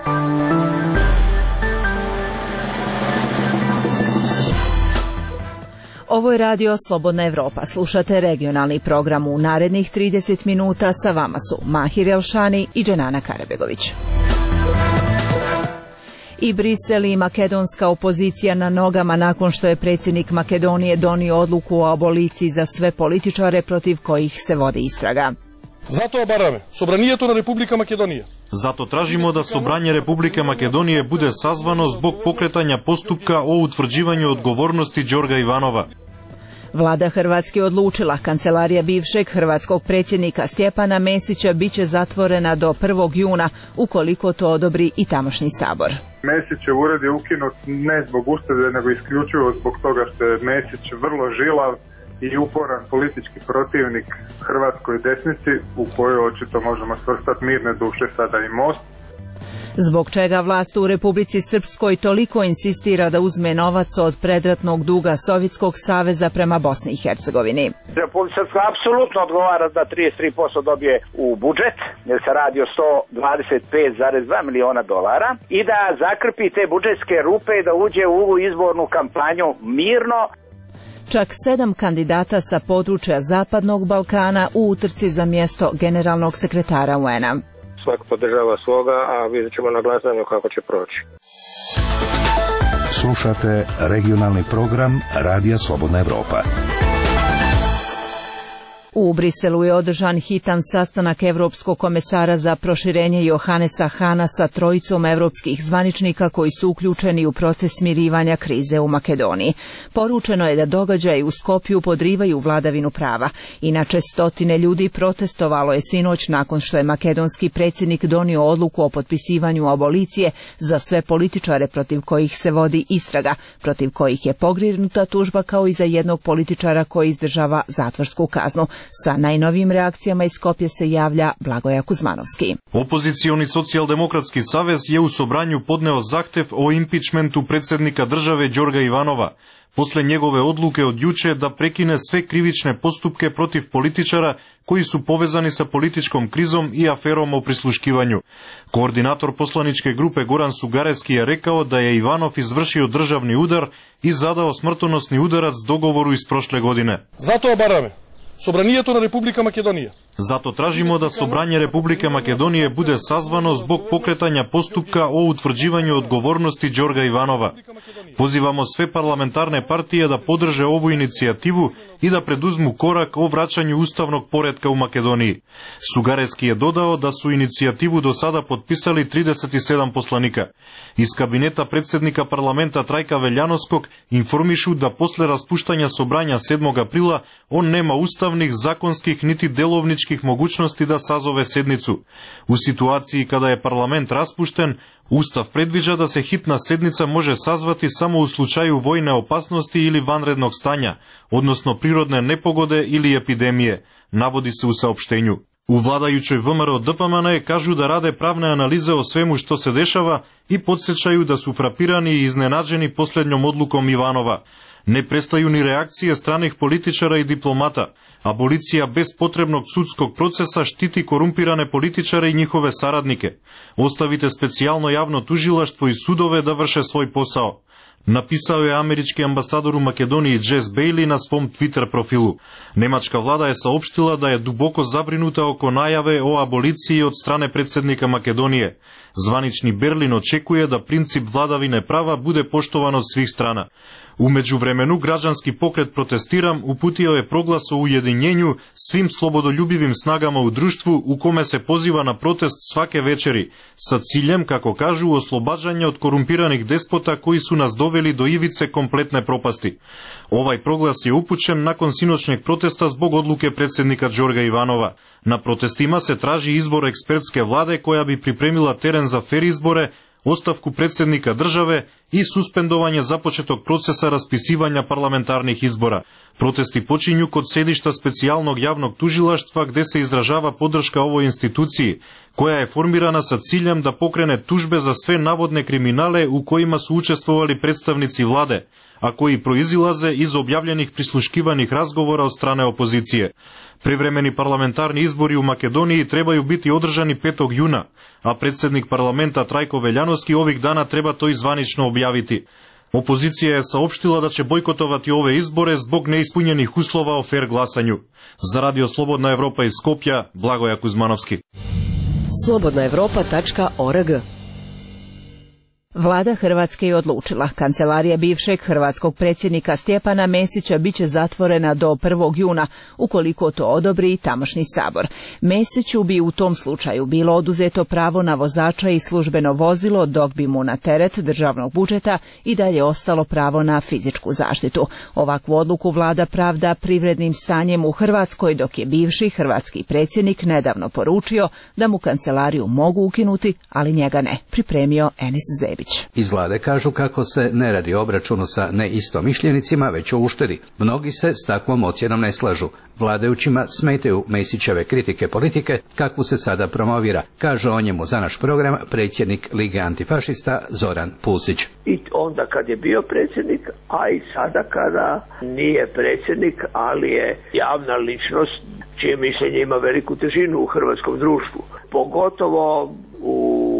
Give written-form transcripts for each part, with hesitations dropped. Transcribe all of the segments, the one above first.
Ovo je radio Slobodna Evropa. Slušate regionalni program. U narednih 30 minuta sa vama su Mahir Elšani i Dženana Karabegović. I Brisel i makedonska opozicija na nogama nakon što je predsjednik Makedonije donio odluku o aboliciji za sve političare protiv kojih se vodi istraga. Zato obarаме собранието на Република Македонија. Zato tražimo da Sobranje Republike Makedonije bude sazvano zbog pokretanja postupka o utvrđivanju odgovornosti Đorga Ivanova. Vlada Hrvatske odlučila, kancelarija bivšeg hrvatskog predsjednika Stjepana Mesića biće zatvorena do 1. juna, ukoliko to odobri i tamošnji sabor. Mesićev ured je ukinut ne zbog uštede, nego isključivo zbog toga što je Mesić vrlo žilav i uporan politički protivnik hrvatskoj desnici, u kojoj očito možemo svrstati mirne duše sada i Most. Zbog čega vlast u Republici Srpskoj toliko insistira da uzme novac od predratnog duga Sovjetskog saveza prema Bosni i Hercegovini? Republika Srpska apsolutno odgovara da 33% dobije u budžet, jer se radi o $125,2 miliona i da zakrpi te budžetske rupe i da uđe u ovu izbornu kampanju mirno. Čak 7 kandidata sa područja Zapadnog Balkana u utrci za mjesto generalnog sekretara UN-a. Svako podržava svoga, a vidjet ćemo na glasanju kako će proći. Slušate regionalni program Radija Slobodna Evropa. U Briselu je održan hitan sastanak Evropskog komesara za proširenje Johannesa Hana sa trojicom evropskih zvaničnika koji su uključeni u proces smirivanja krize u Makedoniji. Poručeno je da događaji u Skopju podrivaju vladavinu prava. Inače, stotine ljudi protestovalo je sinoć nakon što je makedonski predsjednik donio odluku o potpisivanju abolicije za sve političare protiv kojih se vodi istraga, protiv kojih je pokrenuta tužba, kao i za jednog političara koji izdržava zatvorsku kaznu. Sa najnovijim reakcijama iz Skopje se javlja Blagoja Kuzmanovski. Opozicioni socijaldemokratski savez je u Sobranju podneo zahtev o impičmentu predsjednika države Đorga Ivanova, posle njegove odluke od juče da prekine sve krivične postupke protiv političara koji su povezani sa političkom krizom i aferom o prisluškivanju. Koordinator poslaničke grupe Goran Sugareski je rekao da je Ivanov izvršio državni udar i zadao smrtonosni udarac dogovoru iz prošle godine. Zato obarаме собранието на Република Македонија. Zato tražimo da Sobranje Republike Makedonije bude sazvano zbog pokretanja postupka o utvrđivanju odgovornosti Đorga Ivanova. Pozivamo sve parlamentarne partije da podrže ovu inicijativu i da preduzmu korak o vraćanju ustavnog poretka u Makedoniji. Sugareski je dodao da su inicijativu do sada potpisali 37 poslanika. Iz kabineta predsjednika parlamenta Trajka Veljanovskog informišu da posle raspuštanja Sobranja 7. aprila on nema ustavnih, zakonskih niti delovničkih mogućnosti da sazove sednicu. U situaciji kada je parlament raspušten, Ustav predviđa da se hitna sednica može sazvati samo u slučaju vojne opasnosti ili vanrednog stanja, odnosno prirodne nepogode ili epidemije, navodi se u saopštenju. U vladajućoj VMRO DPMN kažu da rade pravne analize o svemu što se dešava i podsjećaju da su frapirani i iznenađeni posljednjom odlukom Ivanova. Ne prestaju ni reakcije stranih političara i diplomata. Abolicija bez potrebnog sudskog procesa štiti korumpirane političare i njihove saradnike. Ostavite specijalno javno tužilaštvo i sudove da vrše svoj posao. Napisao je američki ambasador u Makedoniji Jess Bailey na svom Twitter profilu. Nemačka vlada je saopštila da je duboko zabrinuta oko najave o aboliciji od strane predsjednika Makedonije. Zvanični Berlin očekuje da princip vladavine prava bude poštovan od svih strana. U međuvremenu građanski pokret Protestiram uputio je proglas o ujedinjenju svim slobodoljubivim snagama u društvu u kome se poziva na protest svake večeri, sa ciljem, kako kažu, oslobađanja od korumpiranih despota koji su nas doveli do ivice kompletne propasti. Ovaj proglas je upućen nakon sinoćnjeg protesta zbog odluke predsjednika Đorga Ivanova. Na protestima se traži izbor ekspertske vlade koja bi pripremila teren za fer izbore, ostavku predsjednika države i suspendovanje započetog procesa raspisivanja parlamentarnih izbora. Protesti počinju kod sedišta specijalnog javnog tužilaštva gde se izražava podrška ovoj instituciji, koja je formirana sa ciljem da pokrene tužbe za sve navodne kriminale u kojima su učestvovali predstavnici vlade, a koji proizilaze iz objavljenih prisluškivanih razgovora od strane opozicije. Privremeni parlamentarni izbori u Makedoniji trebaju biti održani 5. juna, a predsjednik parlamenta Trajko Veljanovski ovih dana treba to i zvanično objaviti. Opozicija je saopštila da će bojkotovati ove izbore zbog neispunjenih uslova o fair glasanju. Za Radio Slobodna Evropa iz Skopja, Blagoja Kuzmanovski. slobodnaevropa.org. Vlada Hrvatske je odlučila. Kancelarija bivšeg hrvatskog predsjednika Stjepana Mesića biće zatvorena do 1. juna, ukoliko to odobri tamošnji sabor. Mesiću bi u tom slučaju bilo oduzeto pravo na vozača i službeno vozilo, dok bi mu na teret državnog budžeta i dalje ostalo pravo na fizičku zaštitu. Ovakvu odluku vlada pravda privrednim stanjem u Hrvatskoj, dok je bivši hrvatski predsjednik nedavno poručio da mu kancelariju mogu ukinuti, ali njega ne, pripremio Enis Zebić. Iz vlade kažu kako se ne radi o obračunu sa neistomišljenicima, već o uštedi. Mnogi se s takvom ocjenom ne slažu. Vladajućima smetaju Mesićeve kritike politike, kakvu se sada promovira, kaže o njemu za naš program predsjednik Lige antifašista Zoran Pusić. I onda kad je bio predsjednik, a i sada kada nije predsjednik, ali je javna ličnost čije mišljenje ima veliku težinu u hrvatskom društvu. Pogotovo u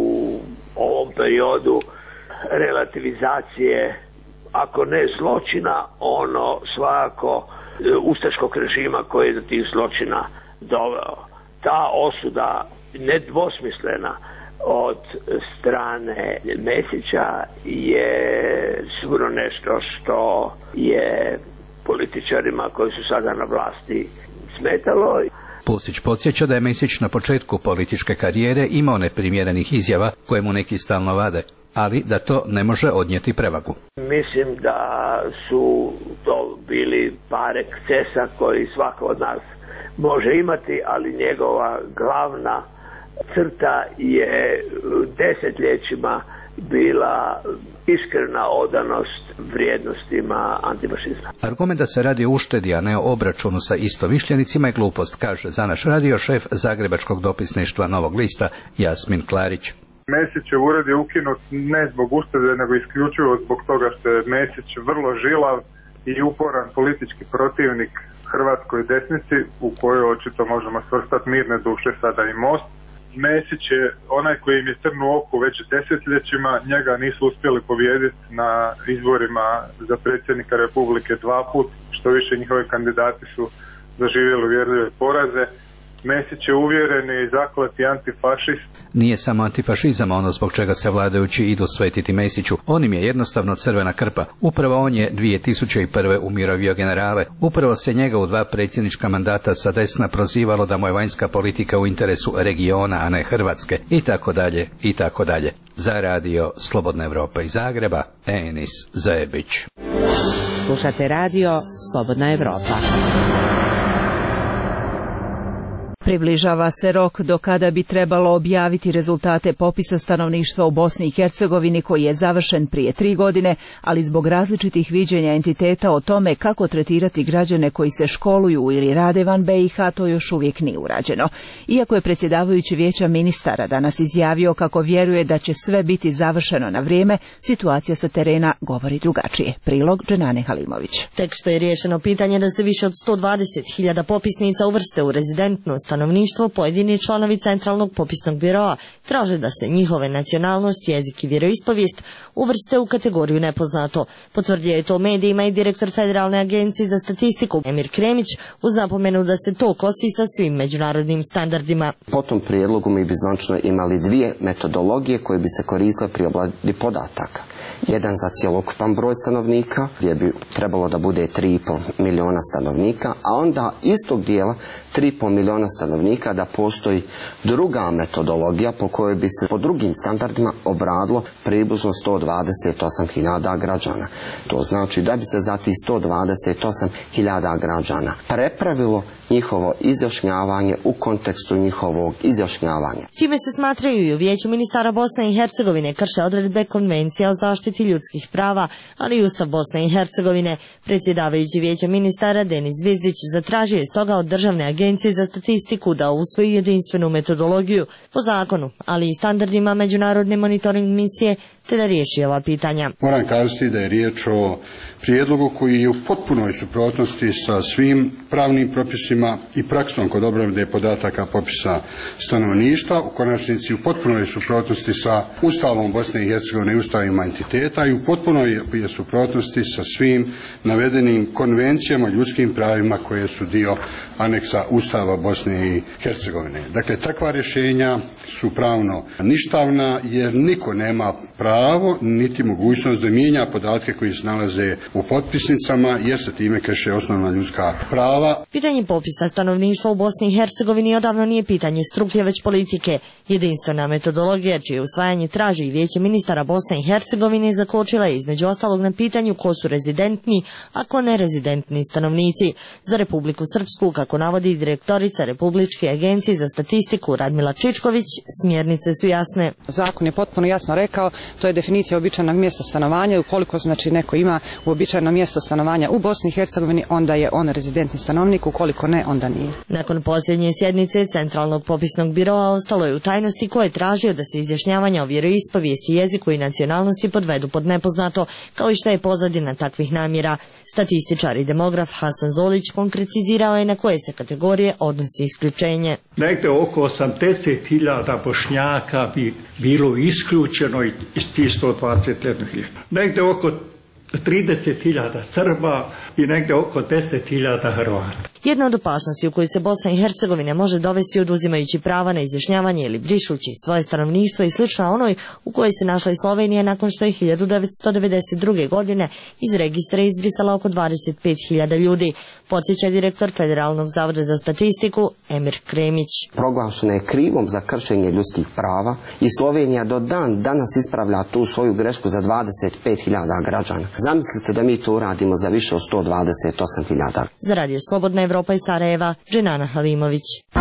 ovom periodu relativizacije, ako ne zločina, ono svakako ustaškog režima koji je do tih zločina doveo. Ta osuda nedvosmislena od strane Mesića je sigurno nešto što je političarima koji su sada na vlasti smetalo. Pusić podsjeća da je Mesić na početku političke karijere imao neprimjerenih izjava koje mu neki stalno vade, ali da to ne može odnijeti prevagu. Mislim da su to bili par ekscesa koji svako od nas može imati, ali njegova glavna crta je desetljećima bila iskrena odanost vrijednostima antifašizma. Argument da se radi o uštedi, a ne o obračunu sa istomišljenicima je glupost, kaže za naš radio šef Zagrebačkog dopisništva Novog lista Jasmin Klarić. Mesićev ured je ukinut ne zbog uštede, nego isključivo zbog toga što je Mesić vrlo žilav i uporan politički protivnik hrvatskoj desnici, u kojoj očito možemo svrstati Mirne duše, sada i Most. Mesić je onaj koji im je trn u oku već desetljećima, njega nisu uspjeli pobijediti na izborima za predsjednika Republike 2 put, što više njihovi kandidati su doživjeli uvjerljive poraze. Mesić je uvjereni i zaklati antifašist. Nije samo antifašizam ono zbog čega se vladajući idu svetiti Mesiću. On im je jednostavno crvena krpa. Upravo on je 2001. umirovio generale. Upravo se njega u 2 predsjednička mandata sa desna prozivalo da mu je vanjska politika u interesu regiona, a ne Hrvatske. I tako dalje, i tako dalje. Za radio Slobodna Evropa iz Zagreba, Enis Zebić. Slušate radio Slobodna Evropa. Približava se rok do kada bi trebalo objaviti rezultate popisa stanovništva u Bosni i Hercegovini, koji je završen prije 3 godine, ali zbog različitih viđenja entiteta o tome kako tretirati građane koji se školuju ili rade van BiH, to još uvijek nije urađeno. Iako je predsjedavajući Vijeća ministara danas izjavio kako vjeruje da će sve biti završeno na vrijeme, situacija sa terena govori drugačije. Prilog Dženane Halimović. Tek što je riješeno pitanje da se više od 120.000 popisnica uvrste u rezidentno stanovništvo, pojedini članovi Centralnog popisnog biroa traže da se njihove nacionalnost, jezik i vjeroispovijest uvrste u kategoriju nepoznato. Potvrdio je to medijima i direktor Federalne agencije za statistiku Emir Kremić, uz napomenu da se to kosi sa svim međunarodnim standardima. Po tom prijedlogu mi bi zvančno imali 2 metodologije koje bi se koristile pri obradi podataka. Jedan za cjelokupan broj stanovnika, gdje bi trebalo da bude 3,5 miliona stanovnika, a onda istog dijela 3,5 miliona stanovnika da postoji druga metodologija po kojoj bi se po drugim standardima obradilo približno 128.000 građana. To znači da bi se za tih 128.000 građana prepravilo njihovo izjašnjavanje u kontekstu njihovog izjašnjavanja. Čime se smatraju i u Vijeću ministara Bosne i Hercegovine krše odredbe Konvencija o zaštiti ljudskih prava, ali i Ustav Bosne i Hercegovine. Predsjedavajući Vijeća ministara Denis Zvizdić zatražio je stoga od Državne agencije za statistiku da usvoji jedinstvenu metodologiju po zakonu, ali i standardima međunarodne monitoring misije, te da riješi ova pitanja. Moram kazati da je riječ o prijedlogu koji je u potpunoj suprotnosti sa svim pravnim propisima i praksom kod obrade podataka popisa stanovništva, u konačnici u potpunoj suprotnosti sa Ustavom Bosne i Hercegovine i ustavima entiteta i u potpunoj je suprotnosti sa svim navedenim konvencijama o ljudskim pravima koje su dio aneksa Ustava Bosne i Hercegovine. Dakle, takva rješenja su pravno ništavna jer niko nema pravo niti mogućnost da mijenja podatke koji se nalaze u potpisnicama jer se time krše osnovna ljudska prava. Pitanje popisa stanovništva u Bosni i Hercegovini odavno nije pitanje struke već politike. Jedinstvena metodologija čije usvajanje traži i Vijeće ministara Bosne i Hercegovine zakočila je između ostalog na pitanju ko su rezidentni, a ko nerezidentni stanovnici. Za Republiku Srpsku, kako navodi direktorica Republičke agencije za statistiku Radmila Čičković, smjernice su jasne. Zakon je potpuno jasno rekao, to je definicija uobičajenog mjesta stanovanja. Ukoliko znači neko ima uobičajeno mjesto stanovanja u Bosni i Hercegovini, onda je on rezidentni stanovnik, ukoliko ne, onda nije. Nakon posljednje sjednice Centralnog popisnog biroa ostalo je u tajnosti ko je tražio da se izjašnjavanja o vjeroispovijesti, jeziku i nacionalnosti podvedu pod nepoznato, kao i šta je pozadina takvih namjera. Statističar i demograf Hasan Zolić konkretizirao je na koje se kategorije odnosi isključenje. Negde oko 80.000 Bošnjaka bi bilo isključeno iz tih 121.000. Negde oko 30.000 Srba i negde oko 10.000 Hrvata. Jedna od opasnosti u kojoj se Bosna i Hercegovina može dovesti oduzimajući prava na izjašnjavanje ili brišući svoje stanovništvo i slična onoj u kojoj se našla i Slovenija nakon što je 1992. godine iz registra izbrisala oko 25.000 ljudi, podsjeća direktor Federalnog zavoda za statistiku Emir Kremić. Proglašena je krivom za kršenje ljudskih prava i Slovenija do dan danas ispravlja tu svoju grešku za 25.000 građana. Zamislite da mi to uradimo za više od 128.000. Za Radio Slobodna Evropa iz Sarajeva, Dženana Halimović.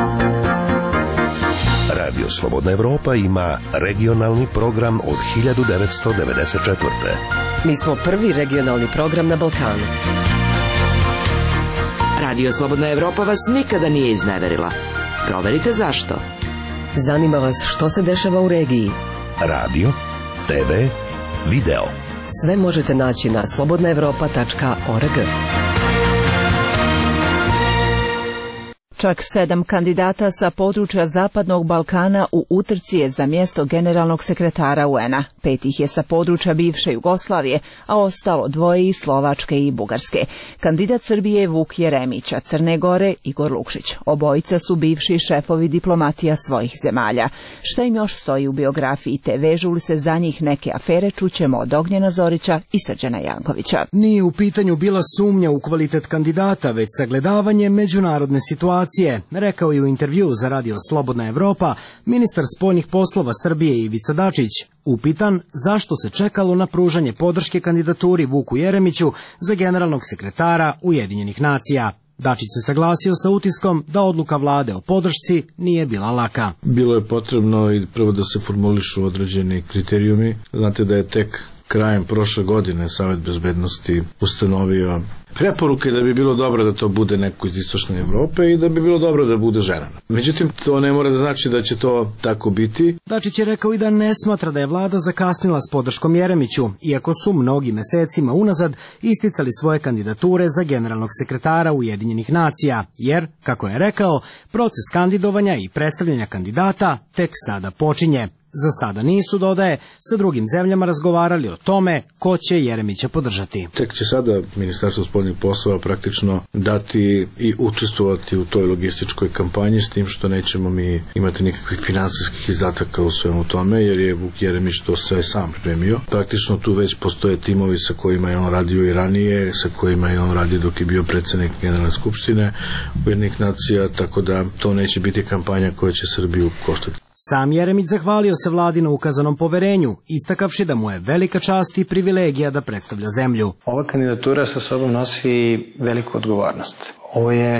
Radio Slobodna Evropa ima regionalni program od 1994. Mi smo prvi regionalni program na Balkanu. Radio Slobodna Evropa vas nikada nije izneverila. Proverite zašto. Zanima vas što se dešava u regiji. Radio, TV, video. Sve možete naći na slobodnaevropa.org. Čak 7 kandidata sa područja Zapadnog Balkana u utrci je za mjesto generalnog sekretara UN-a. 5 ih je sa područja bivše Jugoslavije, a ostalo 2 iz Slovačke i Bugarske. Kandidat Srbije je Vuk Jeremić, a Crne Gore Igor Lukšić. Obojica su bivši šefovi diplomatija svojih zemalja. Šta im još stoji u biografiji te vežu li se za njih neke afere, čućemo od Ognjena Zorića i Srđana Jankovića. Nije u pitanju bila sumnja u kvalitet kandidata, već sagledavanje međunarodne situacije, rekao je u intervjuu za Radio Slobodna Evropa ministar spoljnih poslova Srbije Ivica Dačić. Upitan zašto se čekalo na pružanje podrške kandidaturi Vuku Jeremiću za generalnog sekretara Ujedinjenih nacija. Dačić se saglasio sa utiskom da odluka vlade o podršci nije bila laka. Bilo je potrebno i prvo da se formulišu određeni kriterijumi. Znate da je tek krajem prošle godine Savet bezbednosti ustanovio preporuke da bi bilo dobro da to bude neko iz istočne Evrope i da bi bilo dobro da bude žena. Međutim, to ne mora da znači da će to tako biti. Dačić je rekao i da ne smatra da je vlada zakasnila s podrškom Jeremiću, iako su mnogi mesecima unazad isticali svoje kandidature za generalnog sekretara Ujedinjenih nacija, jer, kako je rekao, proces kandidovanja i predstavljanja kandidata tek sada počinje. Za sada nisu, dodaje, sa drugim zemljama razgovarali o tome ko će Jeremića podržati. Tek će sada Ministarstvo spoljnih poslova praktično dati i učestvovati u toj logističkoj kampanji, s tim što nećemo mi imati nikakvih finansijskih izdataka u svemu tome, jer je Vuk Jeremić to sve sam pripremio. Praktično tu već postoje timovi sa kojima je on radio i ranije, sa kojima je on radio dok je bio predsjednik Generalne skupštine Ujedinjenih nacija, tako da to neće biti kampanja koja će Srbiju koštati. Sam Jeremić zahvalio se vladi na ukazanom poverenju, istakavši da mu je velika čast i privilegija da predstavlja zemlju. Ova kandidatura sa sobom nosi veliku odgovornost. Ovo je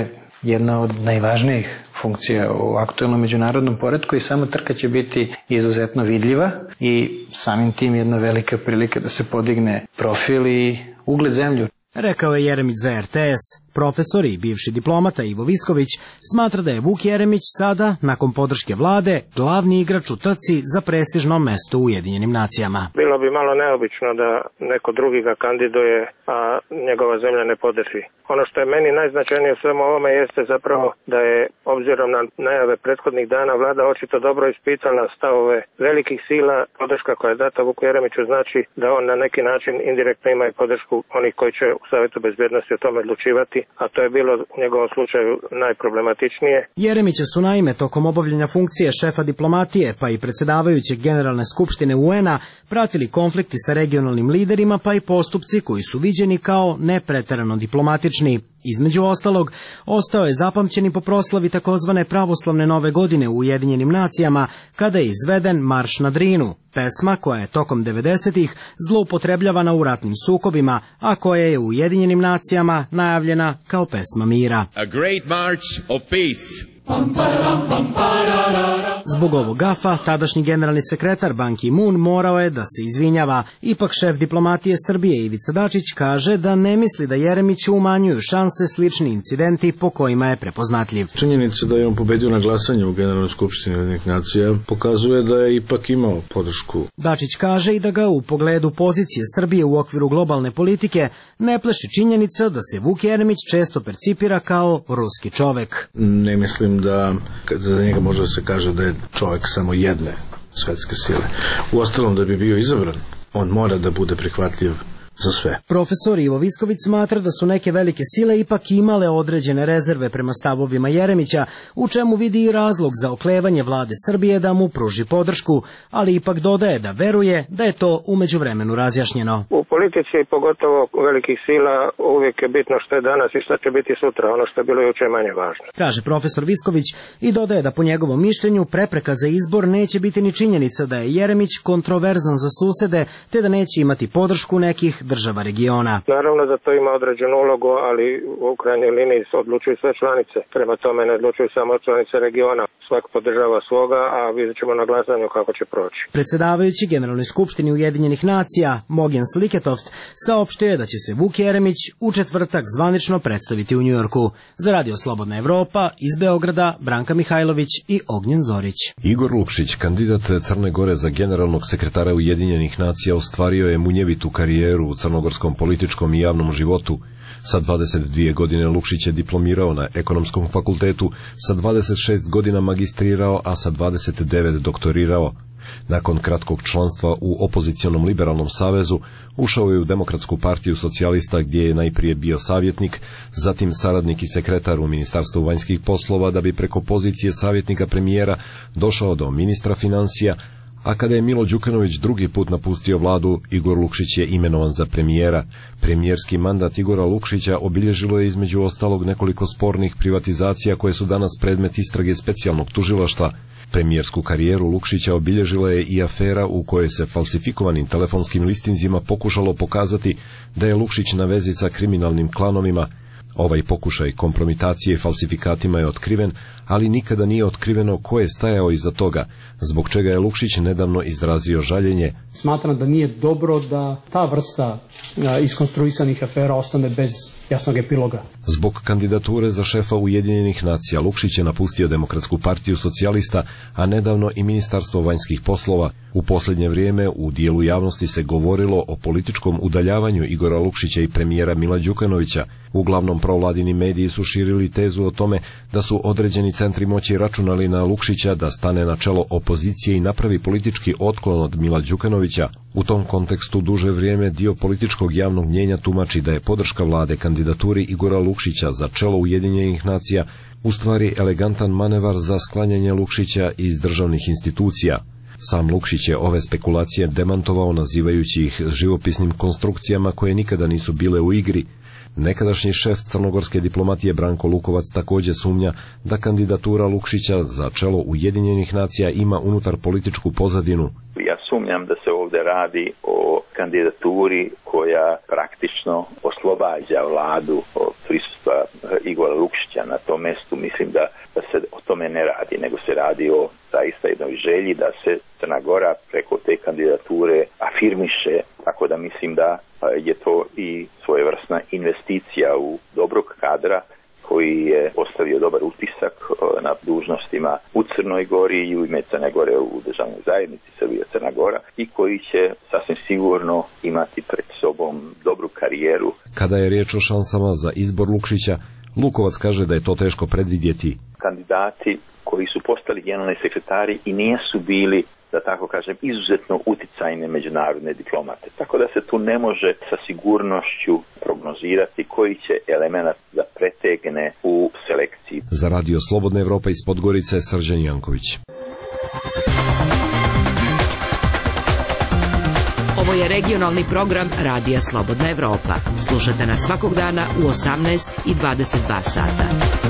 jedna od najvažnijih funkcija u aktuelnom međunarodnom poretku i samo trka će biti izuzetno vidljiva i samim tim jedna velika prilika da se podigne profil i ugled zemlju. Rekao je Jeremić za RTS. Profesor i bivši diplomata Ivo Visković smatra da je Vuk Jeremić sada, nakon podrške vlade, glavni igrač u trci za prestižno mesto u Ujedinjenim nacijama. Bilo bi malo neobično da neko drugi ga kandiduje, a njegova zemlja ne podrži. Ono što je meni najznačajnije u svemu ovome jeste zapravo da je, obzirom na najave prethodnih dana, vlada očito dobro ispitala stavove velikih sila. Podrška koja je data Vuku Jeremiću znači da on na neki način indirektno ima i podršku onih koji će u Savjetu bezbednosti o tome odlučivati, a to je bilo u njegovom slučaju najproblematičnije. Jeremića su naime tokom obavljanja funkcije šefa diplomatije pa i predsjedavajućeg Generalne skupštine UN-a pratili konflikti sa regionalnim liderima pa i postupci koji su viđeni kao nepreterano diplomatični. Između ostalog, ostao je zapamćen i po proslavi takozvane pravoslavne nove godine u Ujedinjenim nacijama kada je izveden Marš na Drinu, pesma koja je tokom 90-ih zloupotrebljavana u ratnim sukobima, a koja je u Ujedinjenim nacijama najavljena kao pesma mira. A great march of peace. Zbog ovog gafa, tadašnji generalni sekretar Ban Ki-moon morao je da se izvinjava. Ipak šef diplomatije Srbije Ivica Dačić kaže da ne misli da Jeremiću umanjuju šanse slični incidenti po kojima je prepoznatljiv. Činjenica da je on pobedio na glasanju u Generalnoj skupštini Ujedinjenih nacija pokazuje da je ipak imao podršku. Dačić kaže i da ga u pogledu pozicije Srbije u okviru globalne politike ne plaši činjenica da se Vuk Jeremić često percipira kao ruski čovek. Ne mislim da za njega može da se kaže da je čovjek samo jedne svetske sile. Uostalom, da bi bio izabran, on mora da bude prihvatljiv za sve. Profesor Ivo Visković smatra da su neke velike sile ipak imale određene rezerve prema stavovima Jeremića, u čemu vidi i razlog za oklevanje vlade Srbije da mu pruži podršku, ali ipak dodaje da veruje da je to u međuvremenu razjašnjeno. U politici, pogotovo velikih sila, uvijek je bitno što je danas i što će biti sutra, ono što je bilo jučer manje važno. Kaže profesor Visković i dodaje da po njegovom mišljenju prepreka za izbor neće biti ni činjenica da je Jeremić kontroverzan za susede, te da neće imati podršku nekih država regiona. Naravno da to ima određenu ulogu, ali u krajnjoj liniji odlučuju sve članice. Prema tome ne odlučuju samo članice regiona. Svak podržava svoga, a vidjet ćemo na glasanju kako će proći. Predsjedavajući Generalnoj skupštini Ujedinjenih nacija Mogens Liketoft saopštio je da će se Vuk Jeremić u četvrtak zvanično predstaviti u Njujorku. Za Radio Slobodna Evropa iz Beograda Branka Mihajlović i Ognjen Zorić. Igor Lukšić, kandidat Crne Gore za generalnog sekretara Ujedinjenih nacija, ostvario je munjevitu karijeru u crnogorskom političkom i javnom životu. Sa 22 godine Lukšić je diplomirao na Ekonomskom fakultetu, sa 26 godina magistrirao, a sa 29 doktorirao. Nakon kratkog članstva u opozicionom liberalnom savezu, ušao je u Demokratsku partiju socijalista gdje je najprije bio savjetnik, zatim saradnik i sekretar u Ministarstvu vanjskih poslova, da bi preko pozicije savjetnika premijera došao do ministra financija, a kada je Milo Đukanović drugi put napustio vladu, Igor Lukšić je imenovan za premijera. Premijerski mandat Igora Lukšića obilježilo je između ostalog nekoliko spornih privatizacija koje su danas predmet istrage specijalnog tužilaštva. Premijersku karijeru Lukšića obilježila je i afera u kojoj se falsifikovanim telefonskim listinzima pokušalo pokazati da je Lukšić na vezi sa kriminalnim klanovima. Ovaj pokušaj kompromitacije falsifikatima je otkriven, ali nikada nije otkriveno ko je stajao iza toga, zbog čega je Lukšić nedavno izrazio žaljenje. Smatram da nije dobro da ta vrsta iskonstruisanih afera ostane bez jasnog epiloga. Zbog kandidature za šefa Ujedinjenih nacija Lukšić je napustio Demokratsku partiju socijalista, a nedavno i Ministarstvo vanjskih poslova. U posljednje vrijeme u dijelu javnosti se govorilo o političkom udaljavanju Igora Lukšića i premijera Mila Đukanovića. Uglavnom provladini mediji su širili tezu o tome da su određeni centri moći računali na Lukšića da stane na čelo opozicije i napravi politički otklon od Mila Đukanovića. U tom kontekstu duže vrijeme dio političkog javnog mnjenja tumači da je podrška vlade kandidaturi Igora Lukšića za čelo Ujedinjenih nacija u stvari elegantan manevar za sklanjanje Lukšića iz državnih institucija. Sam Lukšić je ove spekulacije demantovao nazivajući ih živopisnim konstrukcijama koje nikada nisu bile u igri. Nekadašnji šef crnogorske diplomatije Branko Lukovac također sumnja da kandidatura Lukšića za čelo Ujedinjenih nacija ima unutar političku pozadinu. Ja sumnjam da se ovdje radi o kandidaturi koja praktično oslobađa vladu od prisustva Igora Lukšića na tom mjestu. Mislim da se o tome ne radi, nego se radi o zaista jednoj želji da se Crna Gora preko te kandidature afirmiše, tako da mislim da je to i svojevrsna investicija u dobrog kadra koji je ostavio dobar utisak na dužnostima u Crnoj Gori i u ime Crne Gore u državnoj zajednici Srbija Crna Gora i koji će sasvim sigurno imati pred sobom dobru karijeru. Kada je riječ o šansama za izbor Lukšića, Lukovac kaže da je to teško predvidjeti. Kandidati koji su postali generalni sekretari i nisu bili, da tako kažem, izuzetno uticajne međunarodne diplomate. Tako da se tu ne može sa sigurnošću prognozirati koji će element da pretegne u selekciji. Za Radio Slobodna Evropa iz Podgorice, Srđan Janković. Ovo je regionalni program Radija Slobodna Evropa. Slušajte nas svakog dana u 18 i 22 sata.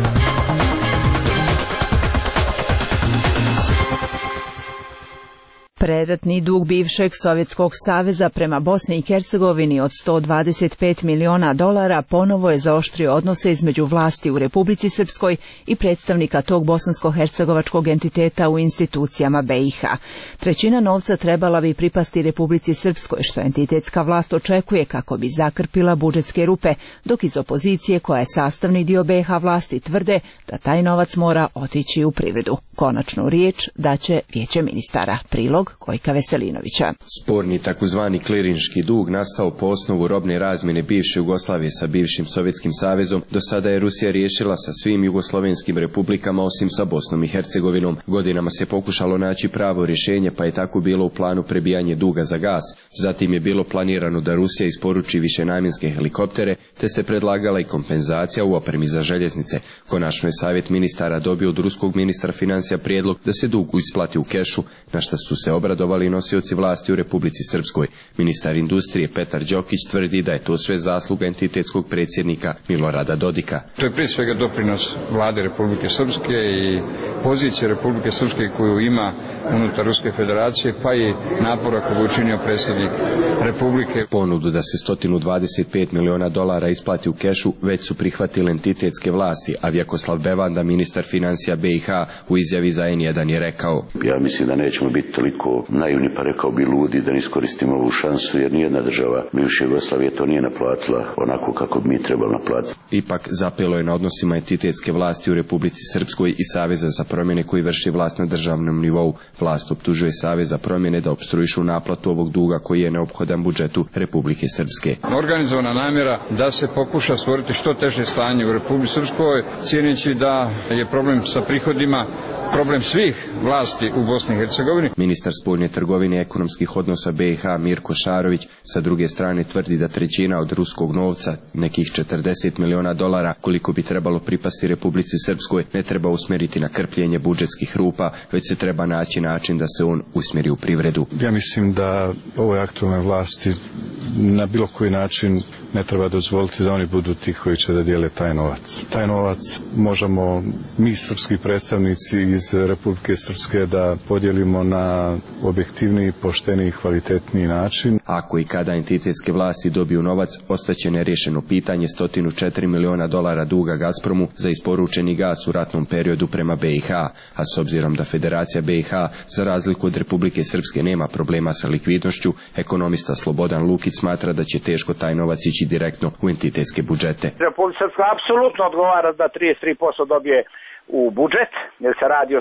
Preratni dug bivšeg Sovjetskog saveza prema Bosni i Hercegovini od $125 miliona ponovo je zaoštrio odnose između vlasti u Republici Srpskoj i predstavnika tog bosansko-hercegovačkog entiteta u institucijama BiH. Trećina novca trebala bi pripasti Republici Srpskoj, što entitetska vlast očekuje kako bi zakrpila budžetske rupe, dok iz opozicije, koja je sastavni dio BiH vlasti, tvrde da taj novac mora otići u privredu. Konačnu riječ daće Vijeće ministara. Prilog Gojka Veselinovića. Sporni takozvani klirinški dug nastao po osnovu robne razmjene bivše Jugoslavije sa bivšim Sovjetskim savezom do sada je Rusija riješila sa svim jugoslovenskim republikama osim sa Bosnom i Hercegovinom. Godinama se pokušalo naći pravo rješenje, pa je tako bilo u planu prebijanje duga za gas. Zatim je bilo planirano da Rusija isporuči višenamjenske helikoptere, te se predlagala i kompenzacija u opremi za željeznice. Konačno je savjet ministara dobio od ruskog ministra financija prijedlog da se dug isplati u kešu, na što su se obradovali nosioci vlasti u Republici Srpskoj. Ministar industrije Petar Đokić tvrdi da je to sve zasluga entitetskog predsjednika Milorada Dodika. To je prije svega doprinos vlade Republike Srpske i pozicije Republike Srpske koju ima unutar Ruske federacije, pa i napora koju je učinio predsjednik Republike. Ponudu da se $125 miliona isplati u kešu već su prihvatile entitetske vlasti, a Vjekoslav Bevanda, ministar financija BiH, u izjavi za N1 je rekao: Ja mislim da nećemo biti toliko naivni, pa rekao bi ludi, da ne iskoristimo ovu šansu, jer nijedna država bivše Jugoslavije to nije naplatila onako kako bi mi trebali naplatiti. Ipak zapelo je na odnosima entitetske vlasti u Republici Srpskoj i Saveza za promjene koji vrši vlast na državnom nivou. Vlast optužuje Savez za promjene da opstruišu naplatu ovog duga koji je neophodan budžetu Republike Srpske. Organizovana namjera da se pokuša stvoriti što teže stanje u Republici Srpskoj, cijeneći da je problem sa prihodima problem svih vlasti u Bosni i Hercegovini. Ministar spoljne trgovine i ekonomskih odnosa BiH Mirko Šarović sa druge strane tvrdi da trećina od ruskog novca, nekih $40 miliona, koliko bi trebalo pripasti Republici Srpskoj, ne treba usmjeriti na krpljenje budžetskih rupa, već se treba naći način da se on usmjeri u privredu. Ja mislim da ovoj aktualnoj vlasti na bilo koji način ne treba dozvoliti da oni budu ti koji će da dijele taj novac. Taj novac možemo mi, srpski predstavnici iz Republike Srpske, da podijelimo na objektivniji, pošteniji i kvalitetniji način. Ako i kada entitetske vlasti dobiju novac, ostaće nerješeno pitanje $104 miliona duga Gazpromu za isporučeni gas u ratnom periodu prema BiH, a s obzirom da Federacija BiH za razliku od Republike Srpske nema problema sa likvidnošću, ekonomista Slobodan Lukić smatra da će teško taj novac ići direktno u entitetske budžete. Republika Srpska apsolutno odgovara da 33% dobije u budžet, jer se radi o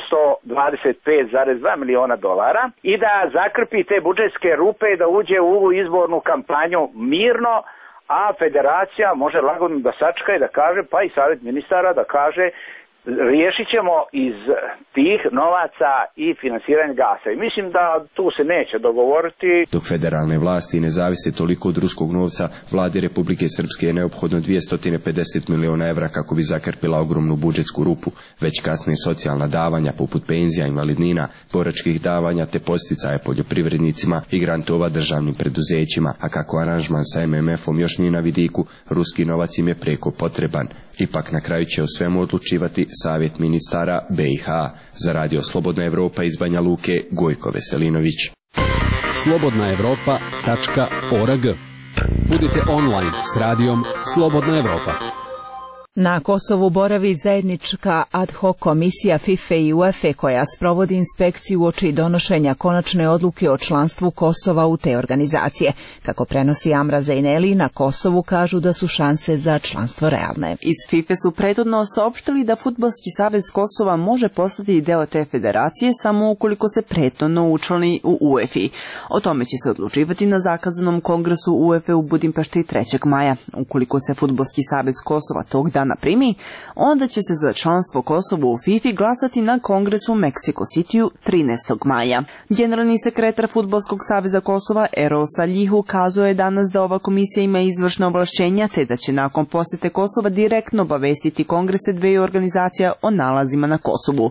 $125,2 miliona i da zakrpi te budžetske rupe i da uđe u ovu izbornu kampanju mirno, a federacija može lagodno da sačka i da kaže, pa i savjet ministara da kaže, riješit ćemo iz tih novaca i finansiranje gasa. I mislim da tu se neće dogovoriti. Dok federalne vlasti ne zavise toliko od ruskog novca, vladi Republike Srpske je neophodno $250 miliona kako bi zakrpila ogromnu budžetsku rupu. Već kasnije socijalna davanja poput penzija, invalidnina, boračkih davanja te posticaje poljoprivrednicima i grantova državnim preduzećima, a kako aranžman sa MMF-om još nije na vidiku, ruski novac im je preko potreban. Ipak na kraju će o svemu odlučivati savjet ministara BiH. Za Radio Slobodna Evropa iz Banja Luke, Gojko Veselinović. slobodnaevropa.org. Budite online s radijom Slobodna Evropa. Na Kosovu boravi zajednička ad hoc komisija FIFA i UEFA koja sprovodi inspekciju uoči donošenja konačne odluke o članstvu Kosova u te organizacije. Kako prenosi Amra Zejneli, na Kosovu kažu da su šanse za članstvo realne. Iz FIFA su prethodno saopštili da Fudbalski savez Kosova može postati deo te federacije samo ukoliko se prethodno učlani u UEFA. O tome će se odlučivati na zakazanom kongresu UEFA u Budimpešti 3. maja. Ukoliko se Fudbalski savez Kosova tog dana primi, onda će se za članstvo Kosova u FIFA glasati na kongresu u Mexico Cityu 13. maja. Generalni sekretar Fudbalskog saveza Kosova Erol Saljihu kazao je danas da ova komisija ima izvršna ovlašćenja te da će nakon posete Kosova direktno obavestiti kongrese dveju organizacija o nalazima na Kosovu.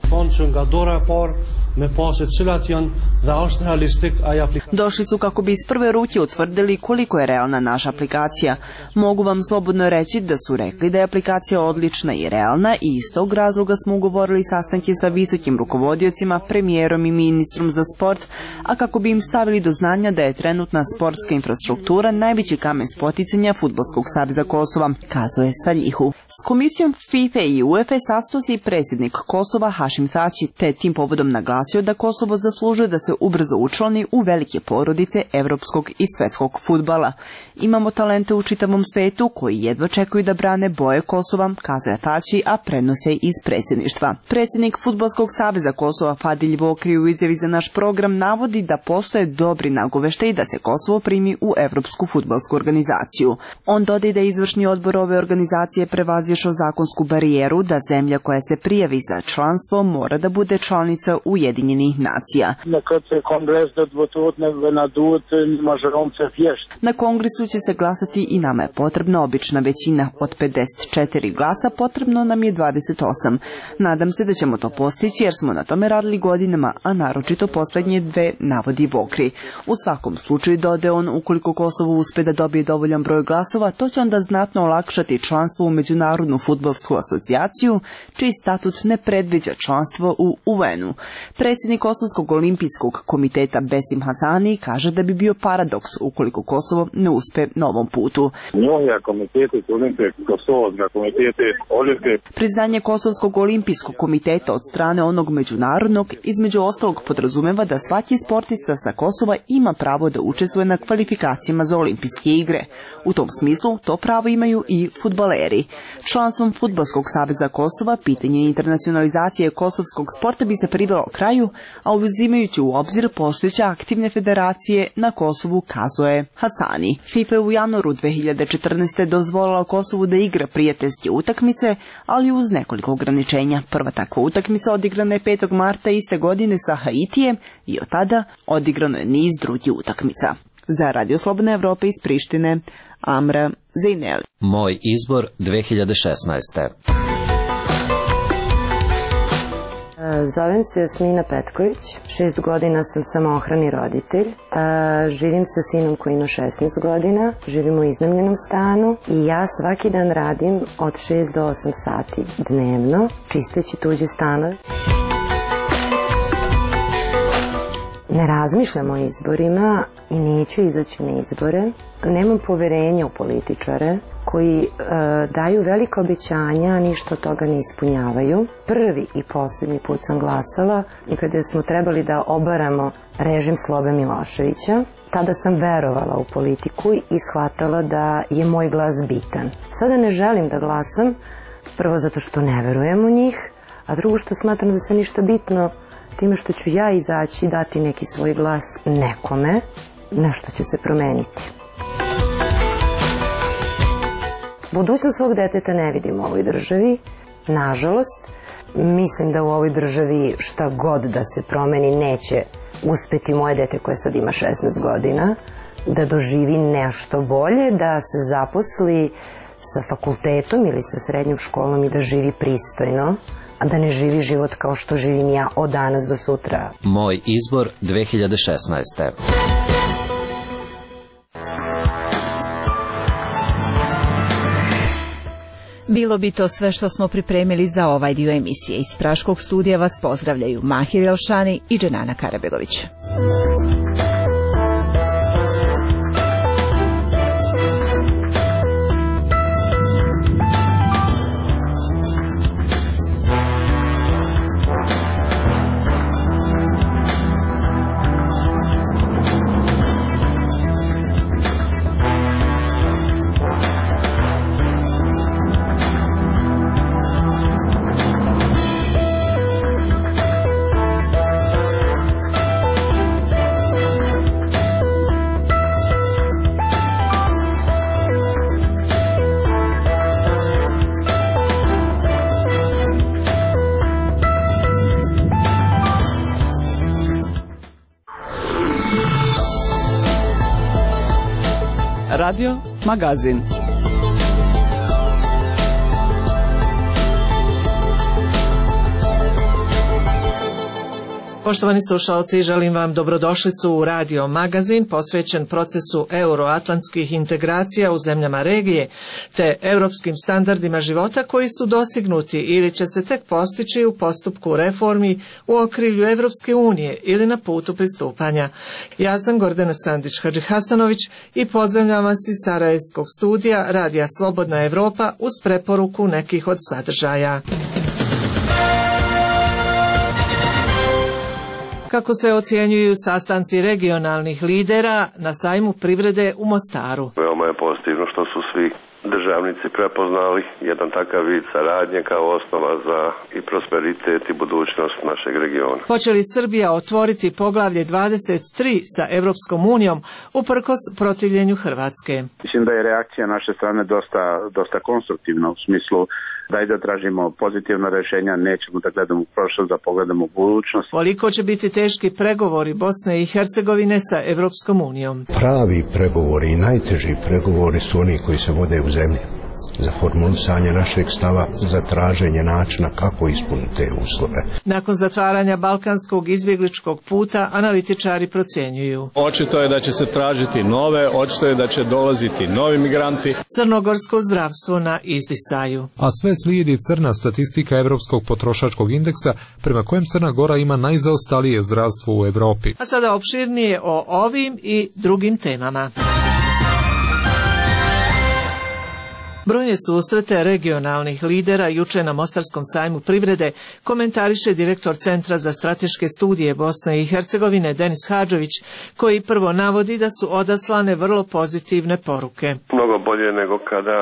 Došli su kako bi iz prve ruke utvrdili koliko je realna naša aplikacija. Mogu vam slobodno reći da su rekli da je aplikacija odlična i realna i iz tog razloga smo ugovorili sastanke sa visokim rukovodiocima, premijerom i ministrom za sport, a kako bi im stavili do znanja da je trenutna sportska infrastruktura najveći kamen spoticanja Fudbalskog saveza Kosova, kazao je Saljihu. S komisijom FIFA i UEFA sastao se i predsjednik Kosova Hašim Tači, te tim povodom naglasio da Kosovo zaslužuje da se ubrzo učlani u velike porodice evropskog i svetskog fudbala. Imamo talente u čitavom svetu koji jedva čekaju da brane boje Kosova, kazao je Tači, a prenose iz predsjedništva. Predsjednik Fudbalskog saveza Kosova Fadilj Vokri u izjavi za naš program navodi da postoje dobri nagoveštaji da se Kosovo primi u Evropsku fudbalsku organizaciju. On dodaje da je izvršni odbor ove organizacije prevazišao zakonsku barijeru da zemlja koja se prijavi za članstvo mora da bude članica Ujedinjenih nacija. Na kongresu će se glasati i nama je potrebna obična većina od 54 glasa, potrebno nam je 28. Nadam se da ćemo to postići jer smo na tome radili godinama, a naročito posljednje dve, navodi Vokri. U svakom slučaju, dodaje on, ukoliko Kosovo uspe da dobije dovoljan broj glasova, to će onda znatno olakšati članstvo u Međunarodnu fudbalsku asocijaciju, čiji statut ne predviđa članstvo u UN-u. Predsjednik Kosovskog olimpijskog komiteta Besim Hasani kaže da bi bio paradoks ukoliko Kosovo ne uspe na ovom putu. Priznanje Kosovskog olimpijskog komiteta od strane onog međunarodnog između ostalog podrazumeva da svaki sportista sa Kosova ima pravo da učestvuje na kvalifikacijama za olimpijske igre. U tom smislu to pravo imaju i fudbaleri. Članstvom Fudbalskog saveza Kosova pitanje internacionalizacije kosovskog sporta bi se privelo kraju, a uzimajući u obzir postojeće aktivne federacije na Kosovu, kazao je Hasani. FIFA je u januaru 2014. dozvolila Kosovu da igra prijateljske utakmice, ali uz nekoliko ograničenja. Prva takva utakmica odigrana je 5. marta iste godine sa Haitijem i od tada odigrano je niz drugih utakmica. Za Radio Slobodna Evropa iz Prištine, Amra Zejneli. Moj izbor 2016. Zovem se Jasmina Petković, 6 godina sam samohrani roditelj, živim sa sinom koji ima 16 godina, živim u iznajmljenom stanu i ja svaki dan radim od 6 do 8 sati dnevno, čisteći tuđe stanove. Ne razmišljam o izborima i neću izaći na izbore. Nemam poverenja u političare koji daju velike obećanja, a ništa od toga ne ispunjavaju. Prvi i posljednji put sam glasala kada smo trebali da obaramo režim Slobe Miloševića. Tada sam verovala u politiku i shvatala da je moj glas bitan. Sada ne želim da glasam, prvo zato što ne verujem u njih, a drugo što smatram da se ništa bitno time što ću ja izaći i dati neki svoj glas nekome, nešto će se promeniti. Budućnost svog deteta ne vidim u ovoj državi, nažalost. Mislim da u ovoj državi šta god da se promeni neće uspeti moje dete koje sad ima 16 godina, da doživi nešto bolje, da se zaposli sa fakultetom ili sa srednjom školom i da živi pristojno, a da ne živi život kao što živim ja od danas do sutra. Moj izbor 2016. Bilo bi to sve što smo pripremili za ovaj dio emisije. Iz Praškog studija vas pozdravljaju Mahir Elšani i Dženana Karabegović. Radio Magazin. Poštovani slušalci, želim vam dobrodošlicu u Radio Magazin posvećen procesu euroatlantskih integracija u zemljama regije te europskim standardima života koji su dostignuti ili će se tek postići u postupku reformi u okrilju Evropske unije ili na putu pristupanja. Ja sam Gordana Sandić-Hadžihasanović i pozdravljam vas iz Sarajevskog studija Radija Slobodna Evropa uz preporuku nekih od sadržaja. Kako se ocjenjuju sastanci regionalnih lidera na sajmu privrede u Mostaru? Veoma je pozitivno što su svi državnici prepoznali jedan takav vid saradnje kao osnova za i prosperitet i budućnost našeg regiona. Hoće li Srbija otvoriti poglavlje 23 sa Evropskom unijom uprkos protivljenju Hrvatske? Mislim da je reakcija naše strane dosta konstruktivna u smislu da tražimo pozitivna rješenja, nećemo da gledamo u prošlost, da pogledamo u budućnost. Koliko će biti teški pregovori Bosne i Hercegovine sa Evropskom unijom? Pravi pregovori i najteži pregovori su oni koji se vode u zemlji. Za formulisanje našeg stava, za traženje načina kako ispuniti te uslove. Nakon zatvaranja balkanskog izbjegličkog puta, analitičari procjenjuju. Očito je da će se tražiti nove, očito je da će dolaziti novi migranti. Crnogorsko zdravstvo na izdisaju. A sve slijedi crna statistika Evropskog potrošačkog indeksa, prema kojem Crna Gora ima najzaostalije zdravstvo u Evropi. A sada opširnije o ovim i drugim temama. Brojne susrete regionalnih lidera juče na Mostarskom sajmu privrede komentariše direktor Centra za strateške studije Bosne i Hercegovine Denis Hadžović, koji prvo navodi da su odaslane vrlo pozitivne poruke. Mnogo bolje nego kada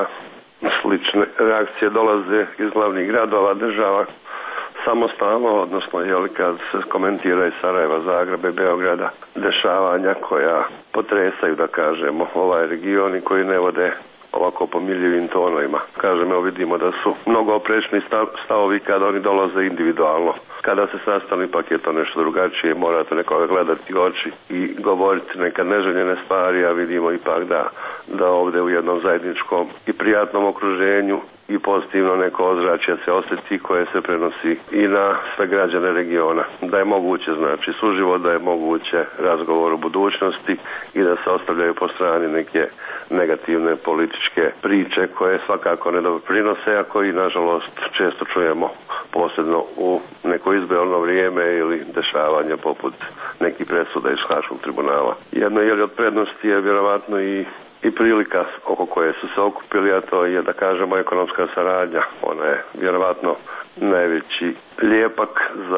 slične reakcije dolaze iz glavnih gradova država samostalno, odnosno kad se komentira iz Sarajeva, Zagreba i Beograda, dešavanja koja potresaju, da kažemo, ovaj region i koji ne vode ovako pomiljivim tonovima. Kažem, evo vidimo da su mnogo oprečni stavovi kada oni dolaze individualno. Kada se sastanu, ipak je to nešto drugačije, morate nekoga gledati u oči i govoriti nekad neželjene stvari, a vidimo ipak da ovdje u jednom zajedničkom i prijatnom okruženju i pozitivno neko ozračje se osjeti koje se prenosi i na sve građane regiona. Da je moguće, znači, suživot, da je moguće razgovor o budućnosti i da se ostavljaju po strani neke negativne političke priče koje svakako ne doprinose, a koji nažalost često čujemo posebno u neko izborno vrijeme ili dešavanja poput nekih presuda iz Haškog tribunala. Jedno od prednosti je vjerovatno i prilika oko koje su se okupili, a to je, da kažemo, ekonomska saradnja. Ona je vjerovatno najveći lijepak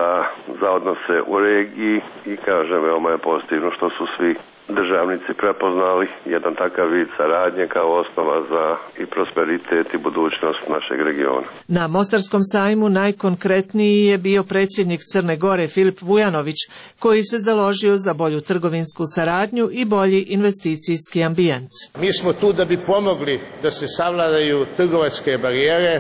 za odnose u regiji i kažem, veoma je pozitivno što su svi državnici prepoznali jedan takav vid saradnje kao osnova za i prosperitet i budućnost našeg regiona. Na Mostarskom sajmu najkonkretniji je bio predsjednik Crne Gore Filip Vujanović, koji se založio za bolju trgovinsku saradnju i bolji investicijski ambijent. Mi smo tu da bi pomogli da se savladaju trgovačke barijere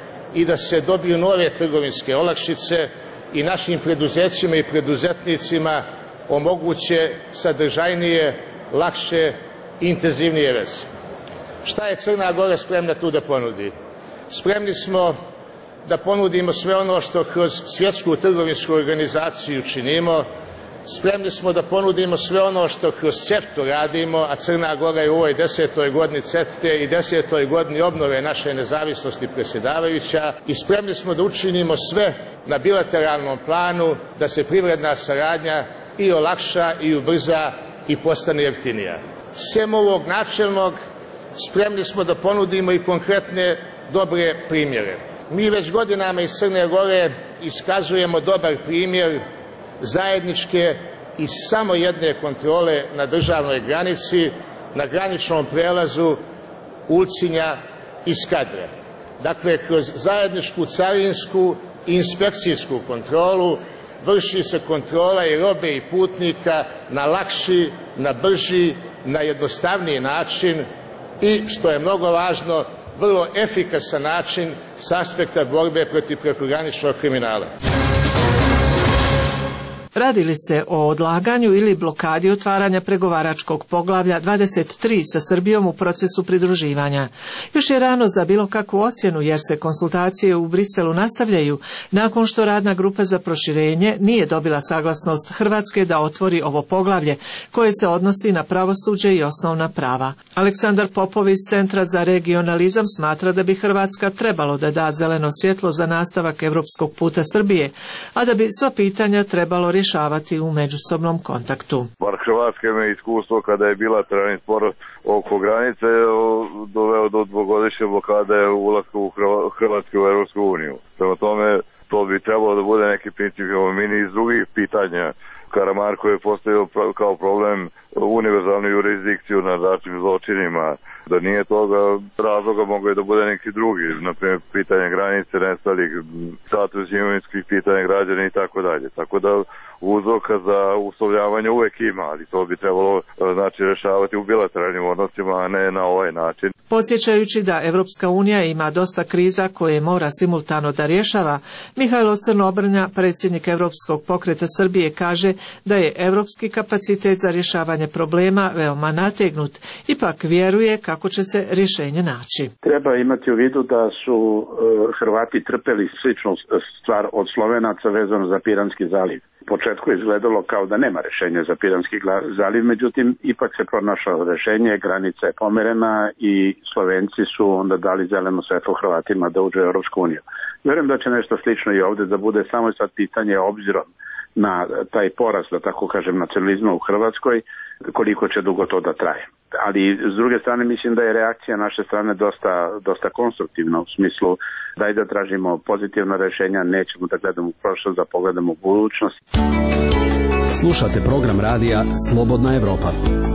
i da se dobiju nove trgovinske olakšice i našim preduzećima i preduzetnicima omoguće sadržajnije, lakše i intenzivnije veze. Šta je Crna Gora spremna tu da ponudi? Spremni smo da ponudimo sve ono što kroz svjetsku trgovinsku organizaciju činimo, spremni smo da ponudimo sve ono što kroz CEFTA radimo, a Crna Gora je u ovoj 10. godini CEFTA i 10. godini obnove naše nezavisnosti predsjedavajuća, i spremni smo da učinimo sve na bilateralnom planu da se privredna saradnja i olakša i ubrza i postane jeftinija. Sem ovog načelnog, spremni smo da ponudimo i konkretne dobre primjere. Mi već godinama iz Crne Gore iskazujemo dobar primjer zajedničke i samo jedne kontrole na državnoj granici, na graničnom prelazu Ulcinja i Skadre. Dakle, kroz zajedničku carinsku i inspekcijsku kontrolu vrši se kontrola i robe i putnika na lakši, na brži, na jednostavniji način i, što je mnogo važno, vrlo efikasan način s aspekta borbe protiv prekograničnog kriminala. Radi li se o odlaganju ili blokadi otvaranja pregovaračkog poglavlja 23 sa Srbijom u procesu pridruživanja? Još je rano za bilo kakvu ocjenu jer se konsultacije u Briselu nastavljaju nakon što radna grupa za proširenje nije dobila saglasnost Hrvatske da otvori ovo poglavlje koje se odnosi na pravosuđe i osnovna prava. Aleksandar Popov iz Centra za regionalizam smatra da bi Hrvatska trebalo da da zeleno svjetlo za nastavak europskog puta Srbije, a da bi sva pitanja trebalo rješavati u međusobnom kontaktu. Bar Hrvatska ima iskustvo kada je bilateralni spor oko granice doveo do dvogodišnje blokade ulaska u Hrvatske u Europsku uniju. Prema tome, to bi trebalo da bude neki princip mini iz drugih pitanja. Karamarko je postavio kao problem univerzalnu jurisdikciju na ratnim zločinima. Da nije toga razloga mogu je da bude neki drugi, naprimjer pitanje granice, nestalih, status imovinskih pitanja građana i tako dalje. Tako da uzroka za uslovljavanje uvek ima, ali to bi trebalo rješavati u bilateralnim odnosima, a ne na ovaj način. Podsjećajući da Evropska unija ima dosta kriza koje mora simultano da rješava, Mihajlo Crnobrnja, predsjednik Evropskog pokreta Srbije, kaže da je evropski kapacitet za rješavanje problema veoma nategnut, ipak vjeruje kako će se rješenje naći. Treba imati u vidu da su Hrvati trpeli sličnu stvar od Slovenaca vezano za Piranski zaliv. U početku je izgledalo kao da nema rješenja za Piranski zaliv, međutim ipak se pronašlo rješenje, granica je pomerena i Slovenci su onda dali zeleno svjetlo Hrvatima da uđe u Europsku uniju. Vjerujem da će nešto slično i ovdje da bude, samo sad pitanje obzirom na taj porast, da tako kažem, nacionalizma u Hrvatskoj, koliko će dugo to da traje. Ali s druge strane mislim da je reakcija naše strane dosta konstruktivna u smislu da i da tražimo pozitivna rješenja, nećemo da gledamo u prošlost, da pogledamo u budućnost. Slušate program radija Slobodna Evropa.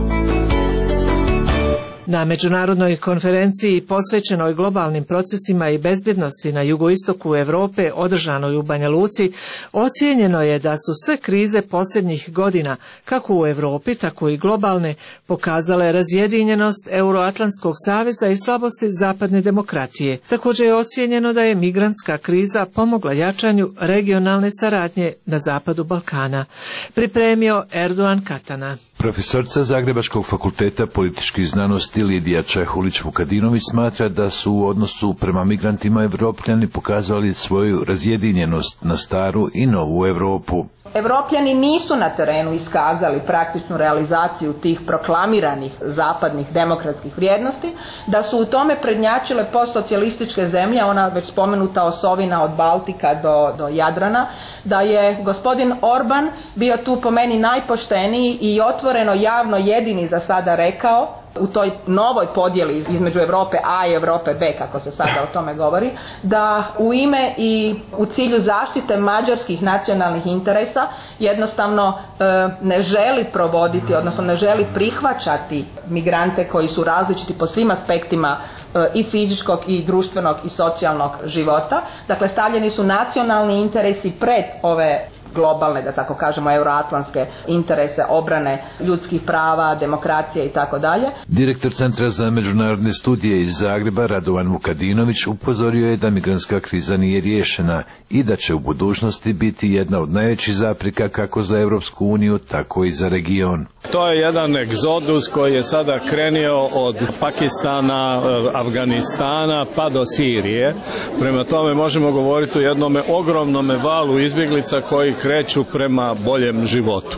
Na međunarodnoj konferenciji posvećenoj globalnim procesima i bezbjednosti na jugoistoku Europe održanoj u Banja Luci ocijenjeno je da su sve krize posljednjih godina, kako u Europi tako i globalne, pokazale razjedinjenost Euroatlantskog saveza i slabosti zapadne demokratije. Također je ocijenjeno da je migrantska kriza pomogla jačanju regionalne saradnje na zapadu Balkana. Pripremio Erdogan Katana. Profesorca Zagrebačkog fakulteta političkih znanosti Lidija Čehulić-Vukadinović smatra da su u odnosu prema migrantima Evropljani pokazali svoju razjedinjenost na staru i novu Europu. Evropljani nisu na terenu iskazali praktičnu realizaciju tih proklamiranih zapadnih demokratskih vrijednosti, da su u tome prednjačile postsocijalističke zemlje, ona već spomenuta osovina od Baltika do Jadrana, da je gospodin Orban bio tu po meni najpošteniji i otvoreno javno jedini za sada rekao, u toj novoj podjeli između Europe A i Europe B, kako se sada o tome govori, da u ime i u cilju zaštite mađarskih nacionalnih interesa jednostavno ne želi provoditi, odnosno ne želi prihvaćati migrante koji su različiti po svim aspektima i fizičkog i društvenog i socijalnog života. Dakle, stavljeni su nacionalni interesi pred ove globalne, da tako kažemo, euroatlantske interese obrane ljudskih prava, demokracije i tako dalje. Direktor Centra za međunarodne studije iz Zagreba Radovan Vukadinović upozorio je da migrantska kriza nije riješena i da će u budućnosti biti jedna od najvećih zapreka kako za Europsku uniju, tako i za region. To je jedan egzodus koji je sada krenio od Pakistana, Afganistana pa do Sirije. Prema tome možemo govoriti o jednom ogromnom valu izbjeglica koji kreću prema boljem životu.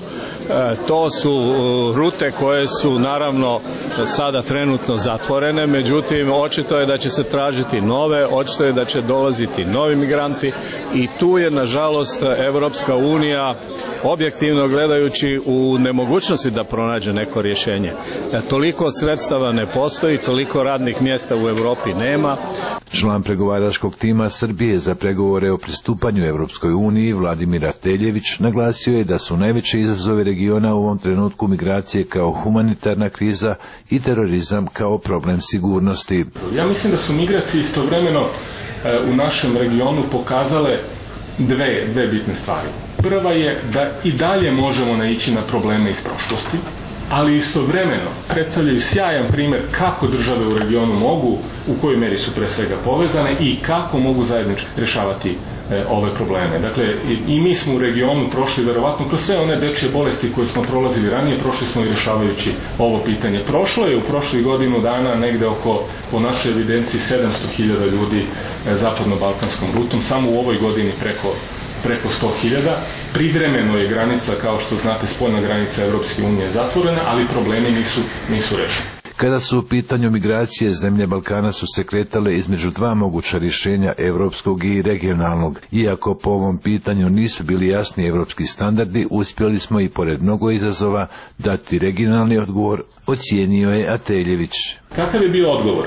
To su rute koje su naravno sada trenutno zatvorene, međutim očito je da će se tražiti nove, očito je da će dolaziti novi migranti i tu je nažalost Evropska unija objektivno gledajući u nemogućnosti da pronađe neko rješenje. Toliko sredstava ne postoji, toliko radnih mjesta u Europi nema. Član pregovaračkog tima Srbije za pregovore o pristupanju Evropskoj uniji Vladimir Teljević naglasio je da su najveći izazovi regiona u ovom trenutku migracije kao humanitarna kriza i terorizam kao problem sigurnosti. Ja mislim da su migracije istovremeno u našem regionu pokazale dve bitne stvari. Prva je da i dalje možemo naići na probleme iz prošlosti, ali istovremeno predstavljaju sjajan primjer kako države u regionu mogu, u kojoj meri su pre svega povezane i kako mogu zajednički rješavati ove probleme. Dakle, i mi smo u regionu prošli verovatno kroz sve one dečje bolesti koje smo prolazili ranije, prošli smo i rješavajući ovo pitanje. Prošlo je u prošlih godinu dana negde oko, po našoj evidenciji, 700.000 ljudi zapadno-balkanskom rutom, samo u ovoj godini preko 100.000. Privremeno je granica, kao što znate, spoljna granica Evropske unije zatvorena, ali problemi nisu rešeni. Kada su u pitanju migracije, zemlje Balkana su se kretale između dva moguća rješenja, evropskog i regionalnog. Iako po ovom pitanju nisu bili jasni evropski standardi, uspjeli smo i pored mnogo izazova dati regionalni odgovor, ocijenio je Ateljević. Kakav je bio odgovor?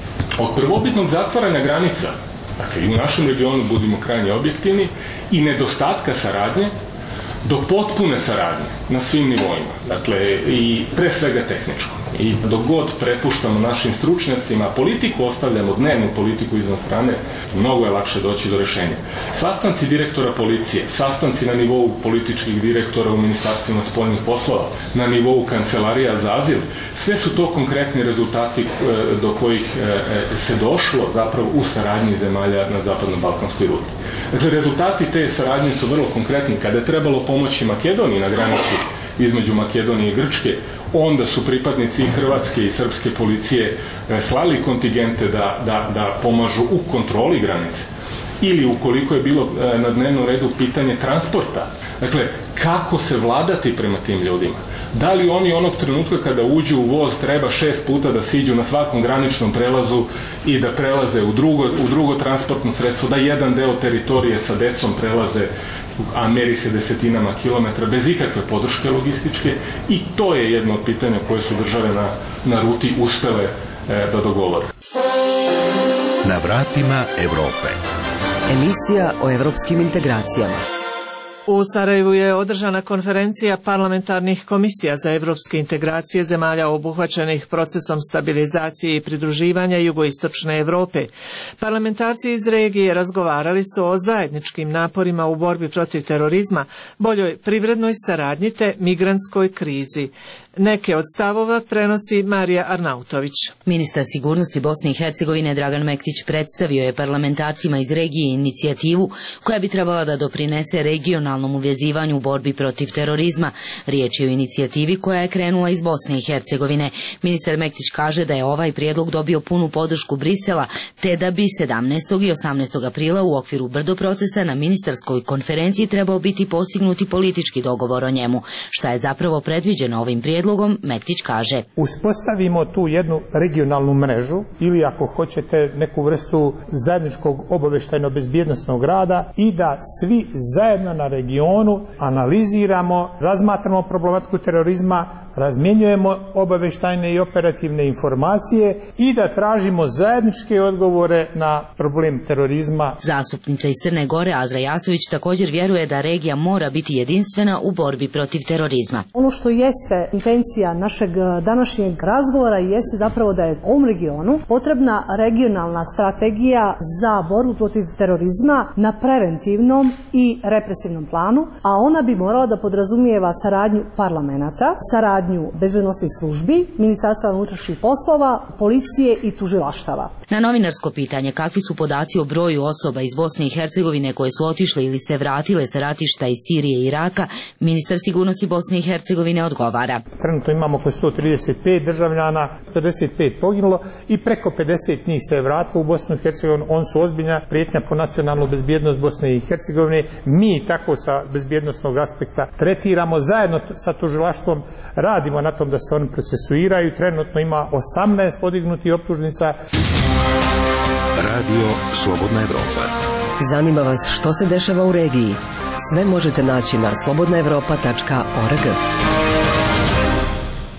Od prvobitnog zatvaranja granica, dakle i u našem regionu, budimo krajnje objektivni, i nedostatka saradnje, do potpune saradnje na svim nivoima, dakle i pre svega tehničko. I dok god prepuštamo našim stručnjacima, politiku ostavljamo, dnevnu politiku izvan strane, mnogo je lakše doći do rješenja. Sastanci direktora policije, sastanci na nivou političkih direktora u ministarstvima spoljnih poslova, na nivou kancelarija za azil, sve su to konkretni rezultati do kojih se došlo zapravo u saradnji zemalja na zapadno-balkanskoj ruti. Dakle, rezultati te saradnje su vrlo konkretni. Kada je trebalo pomoći Makedoniji na granici između Makedonije i Grčke, onda su pripadnici hrvatske i srpske policije slali kontingente da pomažu u kontroli granice. Ili ukoliko je bilo na dnevnom redu pitanje transporta, dakle, kako se vladati prema tim ljudima. Da li oni onog trenutka kada uđu u voz treba 6 puta da siđu na svakom graničnom prelazu i da prelaze u drugo transportno sredstvo, da jedan deo teritorije sa decom prelaze, a meri se desetinama kilometra, bez ikakve podrške logističke, i to je jedno od pitanja koje su države na ruti uspele da dogovore. Na vratima Evrope. Emisija o evropskim integracijama. U Sarajevu je održana konferencija parlamentarnih komisija za evropske integracije zemalja obuhvaćenih procesom stabilizacije i pridruživanja jugoistočne Europe. Parlamentarci iz regije razgovarali su o zajedničkim naporima u borbi protiv terorizma, boljoj privrednoj saradnji te migrantskoj krizi. Neke od stavova prenosi Marija Arnautović. Ministar sigurnosti Bosne i Hercegovine Dragan Mektić predstavio je parlamentarcima iz regije inicijativu koja bi trebala da doprinese regionalnom uvezivanju u borbi protiv terorizma. Riječ je o inicijativi koja je krenula iz Bosne i Hercegovine. Ministar Mektić kaže da je ovaj prijedlog dobio punu podršku Brisela, te da bi 17. i 18. aprila u okviru Brdo procesa na ministarskoj konferenciji trebao biti postignuti politički dogovor o njemu. Šta je zapravo predviđeno ovim prijedlogom, Mektić kaže: uspostavimo tu jednu regionalnu mrežu ili ako hoćete neku vrstu zajedničkog obavještajno-bezbjednosnog rada i da svi zajedno na regionu analiziramo, razmatramo problematiku terorizma, razmjenjujemo obavještajne i operativne informacije i da tražimo zajedničke odgovore na problem terorizma. Zastupnica iz Crne Gore Azra Jasović također vjeruje da regija mora biti jedinstvena u borbi protiv terorizma. Ono što jeste intencija našeg današnjeg razgovora jeste zapravo da je u ovom regionu potrebna regionalna strategija za borbu protiv terorizma na preventivnom i represivnom planu, a ona bi morala da podrazumijeva saradnju parlamenata, saradnju bezbednosnih službi, Ministarstva unutrašnjih poslova, policije i tužilaštava. Na novinarsko pitanje kakvi su podaci o broju osoba iz Bosne i Hercegovine koje su otišle ili se vratile sa ratišta iz Sirije i Iraka, ministar sigurnosti Bosne i Hercegovine odgovara: trenutno imamo oko 135 državljana, 55 poginulo i preko 50 njih se je vratilo u Bosnu i Hercegovinu. On su ozbiljna prijetnja po nacionalnu bezbjednost Bosne i Hercegovine. Mi tako sa bezbjednosnog aspekta tretiramo, zajedno sa tužilaštvom radimo na tom da se oni procesuiraju. Trenutno ima 18 podignutih optužnica. Radio Slobodna Evropa. Zanima vas što se dešava u regiji? Sve možete naći na slobodnaevropa.org.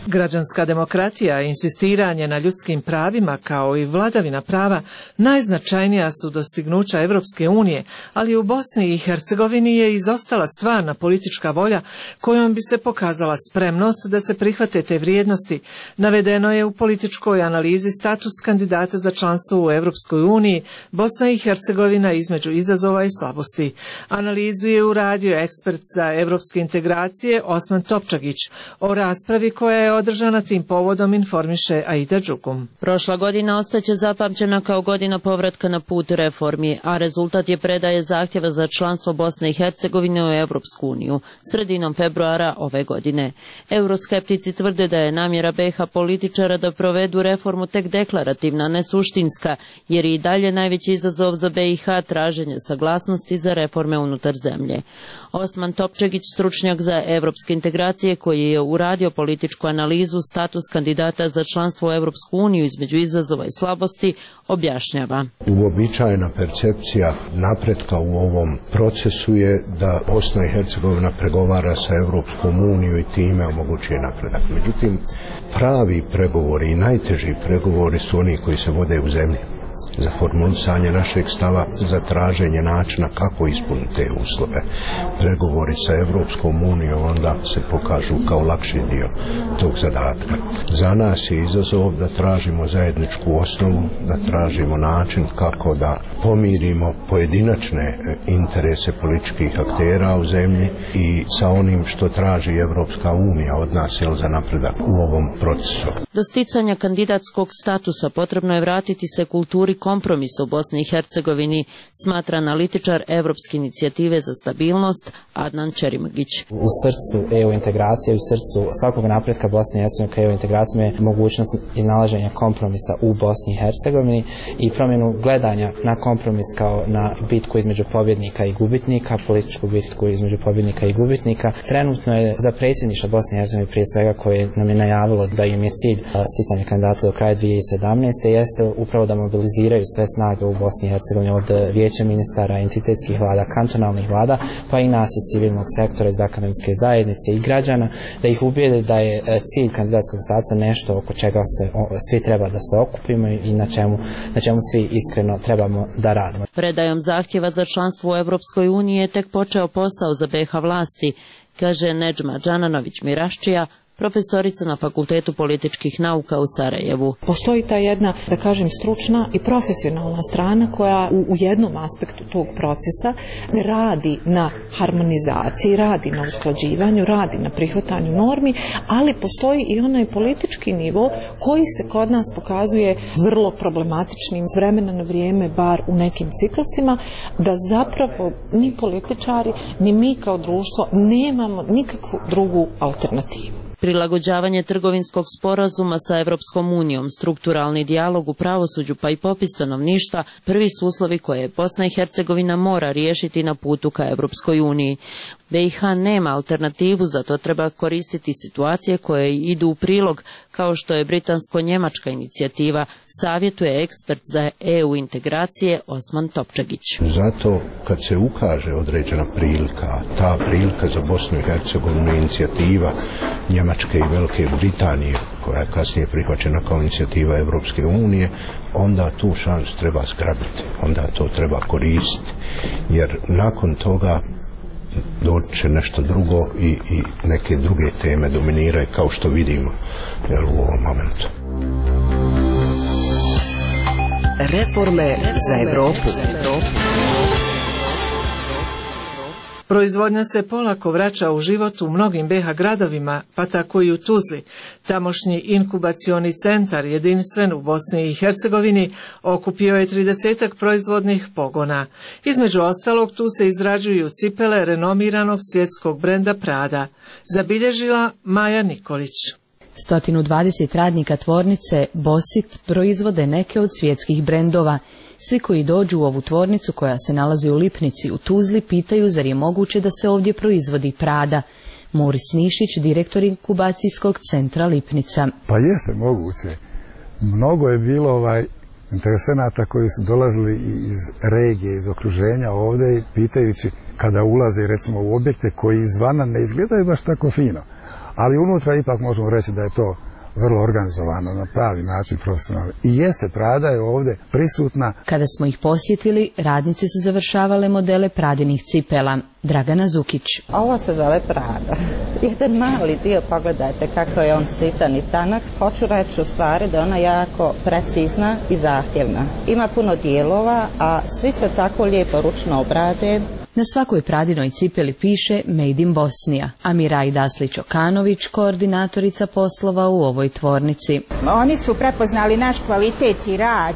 Građanska demokratija i insistiranje na ljudskim pravima kao i vladavina prava najznačajnija su dostignuća Evropske unije, ali u Bosni i Hercegovini je izostala stvarna politička volja kojom bi se pokazala spremnost da se prihvate te vrijednosti. Navedeno je u političkoj analizi status kandidata za članstvo u Evropskoj uniji Bosna i Hercegovina između izazova i slabosti. Analizu je uradio ekspert za evropske integracije Osman Topčagić. O raspravi koja je održana tim povodom informiše Aida Đugum. Prošla godina ostaće zapamćena kao godina povratka na put reformi, a rezultat je predaje zahtjeva za članstvo Bosne i Hercegovine u Evropsku uniju sredinom februara ove godine. Euroskeptici tvrde da je namjera BiH političara da provedu reformu tek deklarativna, ne suštinska, jer je i dalje najveći izazov za BiH traženje saglasnosti za reforme unutar zemlje. Osman Topčagić, stručnjak za evropske integracije koji je uradio političku analizu status kandidata za članstvo u Evropsku uniju između izazova i slabosti, objašnjava. Uobičajena percepcija napretka u ovom procesu je da Bosna i Hercegovina pregovara sa Evropskom uniju i time omogućuje napredak. Međutim, pravi pregovori i najteži pregovori su oni koji se vode u zemlji. Za formulisanje našeg stava, za traženje načina kako ispuniti te uslove. Pregovori sa Evropskom unijom onda se pokažu kao lakši dio tog zadatka. Za nas je izazov da tražimo zajedničku osnovu, da tražimo način kako da pomirimo pojedinačne interese političkih aktera u zemlji i sa onim što traži Evropska unija od nas za napredak u ovom procesu. Do sticanja kandidatskog statusa potrebno je vratiti se kulturi kompromisa u Bosni i Hercegovini, smatra analitičar Evropske inicijative za stabilnost Adnan Čerimagić. U srcu EU integracije, u srcu svakog napretka Bosne i Hercegovine kao EU integracije je mogućnost iznalaženja kompromisa u Bosni i Hercegovini i promjenu gledanja na kompromis kao na bitku između pobjednika i gubitnika, političku bitku između pobjednika i gubitnika. Trenutno je za predsjedništvo Bosne i Hercegovine prije svega koje nam je najavilo da im je cilj sticanje kandidata do kraja 2017. jeste upravo da mobiliziraju sve snage u Bosni i Hercegovini od vijeća ministara, entitetskih vlada, kantonalnih vlada, pa i nas iz civilnog sektora, iz akademske zajednice i građana, da ih ubijede da je cilj kandidatskog statusa nešto oko čega se svi treba da se okupimo i na čemu svi iskreno trebamo da radimo. Predajom zahtjeva za članstvo u Evropskoj uniji je tek počeo posao za BiH vlasti, kaže Nedžma Džananović Miraščija, profesorica na Fakultetu političkih nauka u Sarajevu. Postoji ta jedna, da kažem, stručna i profesionalna strana koja u jednom aspektu tog procesa radi na harmonizaciji, radi na usklađivanju, radi na prihvatanju normi, ali postoji i onaj politički nivo koji se kod nas pokazuje vrlo problematičnim s vremena na vrijeme, bar u nekim ciklusima, da zapravo ni političari, ni mi kao društvo nemamo nikakvu drugu alternativu. Prilagođavanje trgovinskog sporazuma sa Evropskom unijom, strukturalni dijalog u pravosuđu pa i popis stanovništva prvi su uslovi koje Bosna i Hercegovina mora riješiti na putu ka Evropskoj uniji. BiH nema alternativu, zato treba koristiti situacije koje idu u prilog, kao što je britansko-njemačka inicijativa, savjetuje ekspert za EU integracije Osman Topčagić. Zato kad se ukaže određena prilika, ta prilika za Bosnu i Hercegovinu je inicijativa Njemačke i Velike Britanije, koja je kasnije prihvaćena kao inicijativa Evropske unije, onda tu šansu treba zgrabiti, onda to treba koristiti, jer nakon toga doći će nešto drugo i neke druge teme dominiraju, kao što vidimo u ovom momentu. Reforme za Evropu. Proizvodnja se polako vraća u život u mnogim BiH gradovima, pa tako i u Tuzli. Tamošnji inkubacioni centar, jedinstven u Bosni i Hercegovini, okupio je 30 proizvodnih pogona. Između ostalog, tu se izrađuju cipele renomiranog svjetskog brenda Prada. Zabilježila Maja Nikolić. 120 radnika tvornice Bosit proizvode neke od svjetskih brendova. Svi koji dođu u ovu tvornicu koja se nalazi u Lipnici u Tuzli pitaju zar je moguće da se ovdje proizvodi Prada. Moris Nišić, direktor inkubacijskog centra Lipnica. Pa jeste moguće. Mnogo je bilo interesenata koji su dolazili iz regije, iz okruženja ovdje pitajući kada ulaze recimo u objekte koji izvana ne izgledaju baš tako fino. ali unutra ipak možemo reći da je to vrlo organizovano, na pravi način, profesionalno. I jeste, Prada je ovdje prisutna. Kada smo ih posjetili, radnice su završavale modele Pradinih cipela. Dragana Zukić. Ovo se zove Prada. Jedan mali dio, pogledajte kako je on sitan i tanak. Hoću reći u stvari da je ona jako precizna i zahtjevna. Ima puno dijelova, a svi se tako lijepo ručno obrade. Na svakoj Pradinoj cipeli piše Made in Bosnia, a Mirai Daslić-Okanović, koordinatorica poslova u ovoj tvornici. Oni su prepoznali naš kvalitet i rad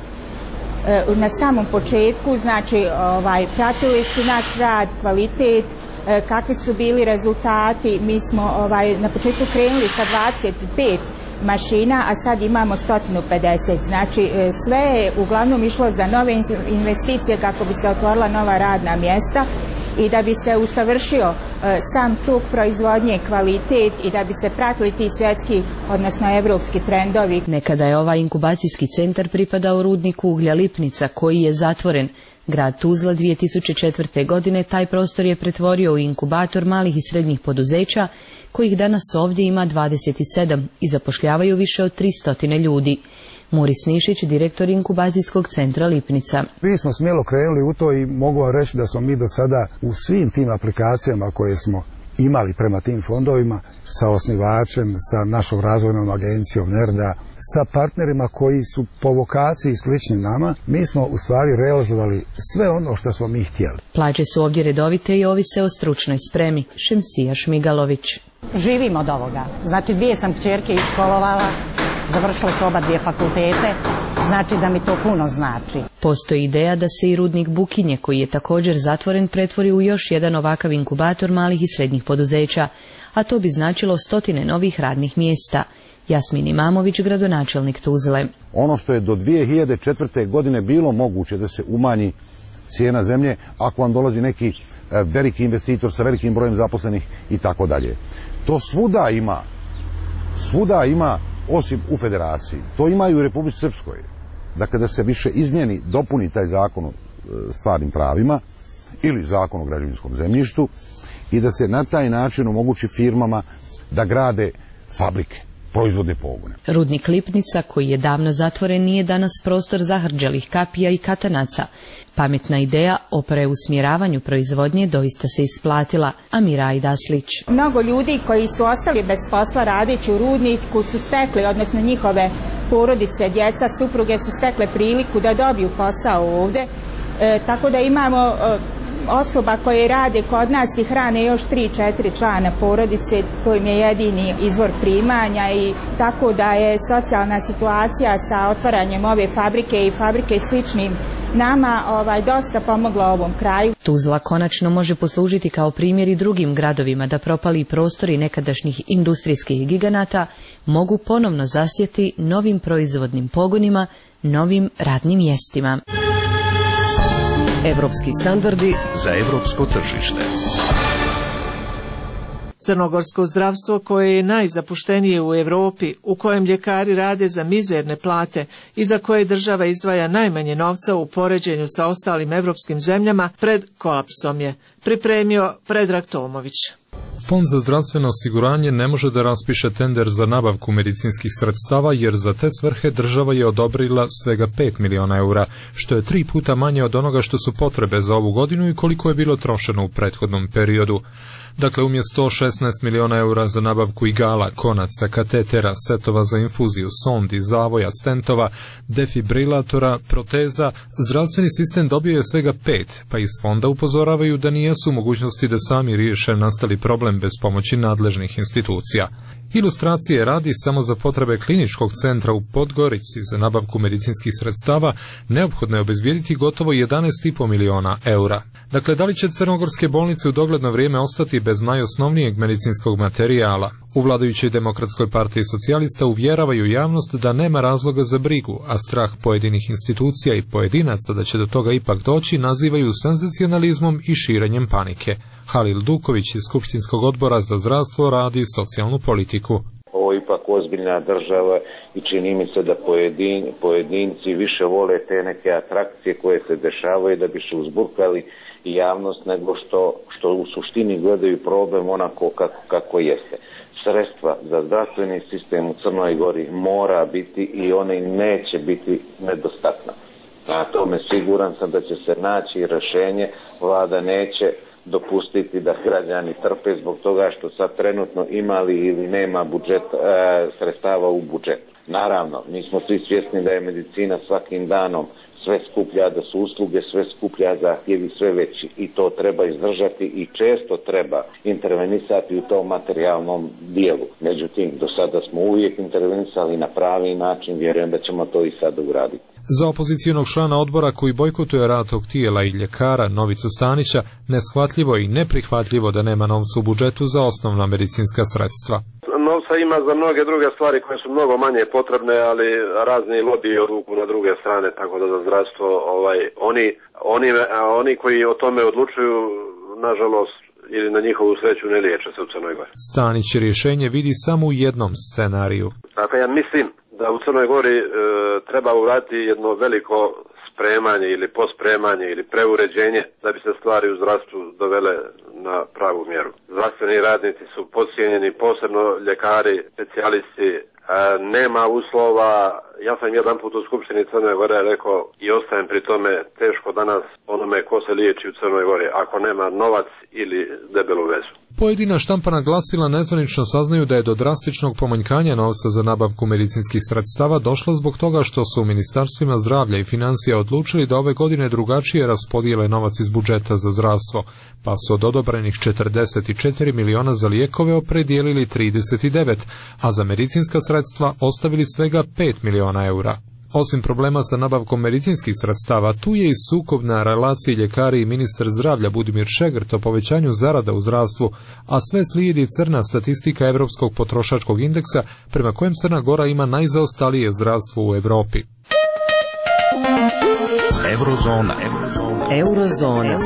na samom početku, znači pratili su naš rad, kvalitet, kakvi su bili rezultati. Mi smo na početku krenuli sa 25 mašina, a sad imamo 150. Znači sve je uglavnom išlo za nove investicije kako bi se otvorila nova radna mjesta i da bi se usavršio sam tuk proizvodnje, kvalitet i da bi se pratili ti svjetski, odnosno evropski trendovi. Nekada je ovaj inkubacijski centar pripadao rudniku uglja Lipnica, koji je zatvoren. Grad Tuzla 2004. godine taj prostor je pretvorio u inkubator malih i srednjih poduzeća, kojih danas ovdje ima 27 i zapošljavaju više od 300 ljudi. Muris Nišić, direktor inkubacijskog centra Lipnica. Mi smo smjelo krenuli u to i mogu vam reći da smo mi do sada u svim tim aplikacijama koje smo imali prema tim fondovima, sa osnivačem, sa našom razvojnom agencijom NERDA, sa partnerima koji su po vokaciji slični nama, mi smo u stvari realizovali sve ono što smo mi htjeli. Plaće su ovdje redovite i ovise o stručnoj spremi. Šemsija Šmigalović. Živim od ovoga. Znači 2 sam kćerke iškolovala, završile su oba 2 fakultete, znači da mi to puno znači. Postoji ideja da se i rudnik Bukinje, koji je također zatvoren, pretvori u još jedan ovakav inkubator malih i srednjih poduzeća, a to bi značilo 100 novih radnih mjesta. Jasmin Imamović, gradonačelnik Tuzle. Ono što je do 2004. godine bilo moguće da se umanji cijena zemlje ako vam dolazi neki veliki investitor sa velikim brojem zaposlenih i tako dalje. To svuda ima osim u federaciji. To ima i u Republici Srpskoj. Dakle, da se više izmijeni, dopuni taj zakon o stvarnim pravima ili zakon o građevinskom zemljištu i da se na taj način omogući firmama da grade fabrike, proizvodne pogone. Rudnik Lipnica, koji je davno zatvoren, nije danas prostor zahrđalih kapija i katanaca. Pametna ideja o preusmjeravanju proizvodnje doista se isplatila, a Mirai Daslić. Mnogo ljudi koji su ostali bez posla radeći u rudniku su stekli, odnosno njihove porodice, djeca, supruge su stekle priliku da dobiju posao ovdje, tako da imamo osoba koje rade kod nas i hrane još 3-4 člana porodice, to im je jedini izvor primanja i tako da je socijalna situacija sa otvaranjem ove fabrike i fabrike sličnim nama dosta pomogla ovom kraju. Tuzla konačno može poslužiti kao primjer i drugim gradovima da propali prostori nekadašnjih industrijskih giganata mogu ponovno zasjeti novim proizvodnim pogonima, novim radnim mjestima. Evropski standardi za evropsko tržište. Crnogorsko zdravstvo, koje je najzapuštenije u Europi, u kojem ljekari rade za mizerne plate i za koje država izdvaja najmanje novca u poređenju sa ostalim evropskim zemljama, pred kolapsom je, pripremio Predrag Tomović. Fond za zdravstveno osiguranje ne može da raspiše tender za nabavku medicinskih sredstava jer za te svrhe država je odobrila svega 5 miliona eura, što je 3 puta manje od onoga što su potrebe za ovu godinu i koliko je bilo trošeno u prethodnom periodu. Dakle, umjesto 16 miliona eura za nabavku igala, konaca, katetera, setova za infuziju, sondi, zavoja, stentova, defibrilatora, proteza, zdravstveni sistem dobio je svega 5, pa iz fonda upozoravaju da nijesu u mogućnosti da sami riješe nastali problem bez pomoći nadležnih institucija. Ilustracije radi, samo za potrebe kliničkog centra u Podgorici za nabavku medicinskih sredstava neophodno je obezbijediti gotovo 11,5 miliona eura. Dakle, da li će crnogorske bolnice u dogledno vrijeme ostati bez najosnovnijeg medicinskog materijala? U vladajućoj Demokratskoj partiji socijalista uvjeravaju javnost da nema razloga za brigu, a strah pojedinih institucija i pojedinaca da će do toga ipak doći nazivaju senzacionalizmom i širenjem panike. Halil Duković iz Skupštinskog odbora za zdravstvo, radi i socijalnu politiku. Ovo je ipak ozbiljna država i čini mi se da pojedinci više vole te neke atrakcije koje se dešavaju da bi se uzburkali javnost nego što u suštini gledaju problem onako kako jeste. sredstva za zdravstveni sistem u Crnoj Gori mora biti i one neće biti nedostatna. Na tome siguran sam da će se naći rješenje. Vlada neće dopustiti da građani trpe zbog toga što sad trenutno imali ili nema sredstava u budžetu. Naravno, mi smo svi svjesni da je medicina svakim danom sve skuplja, da su usluge sve skuplja, zahtjevi sve veći i to treba izdržati i često treba intervenisati u tom materijalnom dijelu. Međutim, do sada smo uvijek intervenisali na pravi način, vjerujem da ćemo to i sada uraditi. Za opozicijonog člana odbora koji bojkotuje rad tog tijela i ljekara Novicu Stanića, neshvatljivo i neprihvatljivo da nema novca u budžetu za osnovna medicinska sredstva. Novca ima za mnoge druge stvari koje su mnogo manje potrebne, ali razni lobiji odluku na druge strane, tako da za zdravstvo oni koji o tome odlučuju, nažalost, ili na njihovu sreću ne liječe se u Crnoj Gori. Stanić rješenje vidi samo u jednom scenariju. Dakle, ja mislim da u Crnoj Gori treba uraditi jedno veliko spremanje ili pospremanje ili preuređenje da bi se stvari u zdravstvu dovele na pravu mjeru. Zdravstveni radnici su podcijenjeni, posebno ljekari, specijalisti, nema uslova. Ja sam jedan put u Skupštini Crne Gore rekao i ostajem pri tome, teško danas onome ko se liječi u Crnoj Gori ako nema novac ili debelu vezu. Pojedina štampana glasila nezvanično saznaju da je do drastičnog pomanjkanja novca za nabavku medicinskih sredstava došlo zbog toga što su u ministarstvima zdravlja i financija odlučili da ove godine drugačije raspodijele novac iz budžeta za zdravstvo, pa su od odobrenih 44 miliona za lijekove opredijelili 39, a za medicinska sredstva ostavili svega 5 miliona eura. Osim problema sa nabavkom medicinskih sredstava, tu je i sukob na relaciji ljekari i ministar zdravlja Budimir Šegrt o povećanju zarada u zdravstvu, a sve slijedi crna statistika Europskog potrošačkog indeksa prema kojem Crna Gora ima najzaostalije zdravstvo u Europi. Eurozona.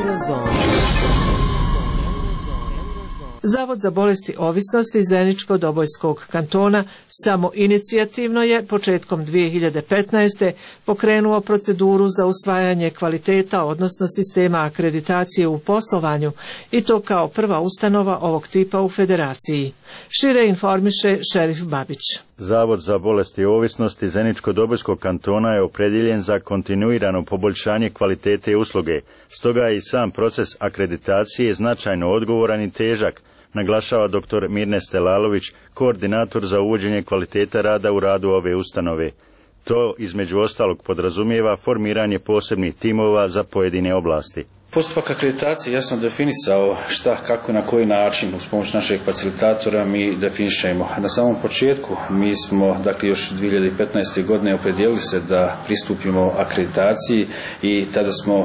Zavod za bolesti ovisnosti Zeničko-Dobojskog kantona samoinicijativno je početkom 2015. pokrenuo proceduru za usvajanje kvaliteta, odnosno sistema akreditacije u poslovanju, i to kao prva ustanova ovog tipa u federaciji. Šire informiše Šerif Babić. Zavod za bolesti ovisnosti Zeničko-Dobojskog kantona je opredjeljen za kontinuirano poboljšanje kvalitete usluge, stoga je i sam proces akreditacije značajno odgovoran i težak, naglašava dr. Mirne Stelalović, koordinator za uvođenje kvaliteta rada u radu ove ustanove. To između ostalog podrazumijeva formiranje posebnih timova za pojedine oblasti. Postupak akreditacije jasno definisao šta, kako i na koji način uz pomoć našeg facilitatora mi definišemo. Na samom početku mi smo, dakle, još 2015. godine opredijelili se da pristupimo akreditaciji i tada smo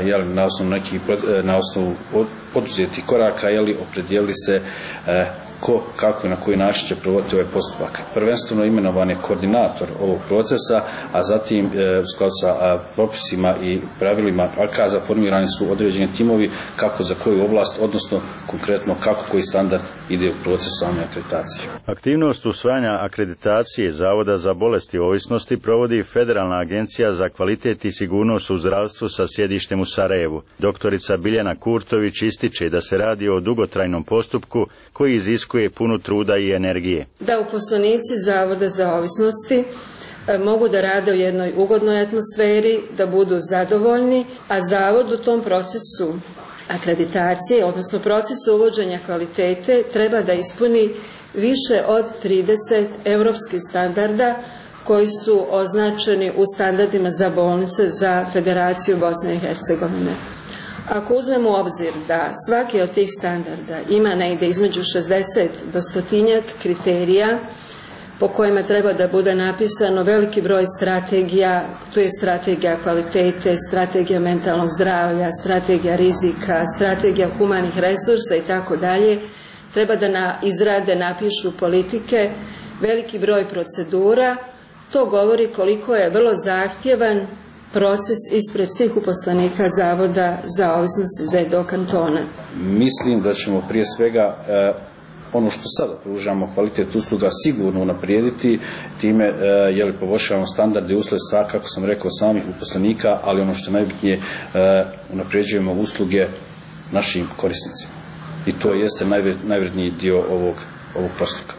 na osnovu poduzetih koraka opredijelili se kako i na koji način će provoditi ovaj postupak. Prvenstveno imenovan je koordinator ovog procesa, a zatim u skladu sa propisima i pravilima AKAZ-a formirani su određeni timovi kako za koju oblast, odnosno konkretno kako koji standard ide u procesu same akreditacije. Aktivnost usvajanja akreditacije Zavoda za bolesti ovisnosti provodi Federalna agencija za kvalitet i sigurnost u zdravstvu sa sjedištem u Sarajevu. Doktorica Biljana Kurtović ističe da se radi o dugotrajnom postupku koji iziskuje puno truda i energije. Da uposlenici Zavoda za ovisnosti mogu da rade u jednoj ugodnoj atmosferi, da budu zadovoljni, a Zavod u tom procesu akreditacije, odnosno procesu uvođenja kvalitete, treba da ispuni više od 30 europskih standarda koji su označeni u standardima za bolnice za Federaciju Bosne i Hercegovine. Ako uzmemo u obzir da svaki od tih standarda ima negdje između 60 do 100 kriterija po kojima treba da bude napisano veliki broj strategija, tu je strategija kvalitete, strategija mentalnog zdravlja, strategija rizika, strategija humanih resursa i tako dalje, treba da izrade, napišu politike, veliki broj procedura. To govori koliko je vrlo zahtjevan proces ispred svih uposlenika Zavoda za ovisnosti ZDO kantona. Mislim da ćemo prije svega ono što sada pružamo, kvalitet usluga, sigurno unaprijediti, time poboljšavamo standarde usled kako sam rekao, samih uposlenika, ali ono što je najbitnije, unaprijeđujemo usluge našim korisnicima. I to jeste najvredniji dio ovog ovog postupka.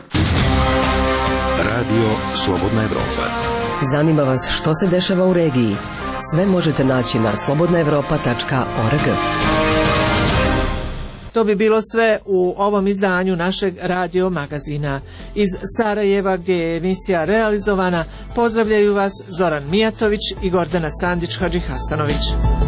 Radio Slobodna Evropa. Zanima vas što se dešava u regiji? Sve možete naći na slobodnaevropa.org. To bi bilo sve u ovom izdanju našeg radio magazina. Iz Sarajeva, gdje je emisija realizovana, pozdravljaju vas Zoran Mijatović i Gordana Sandić-Hadžihasanović.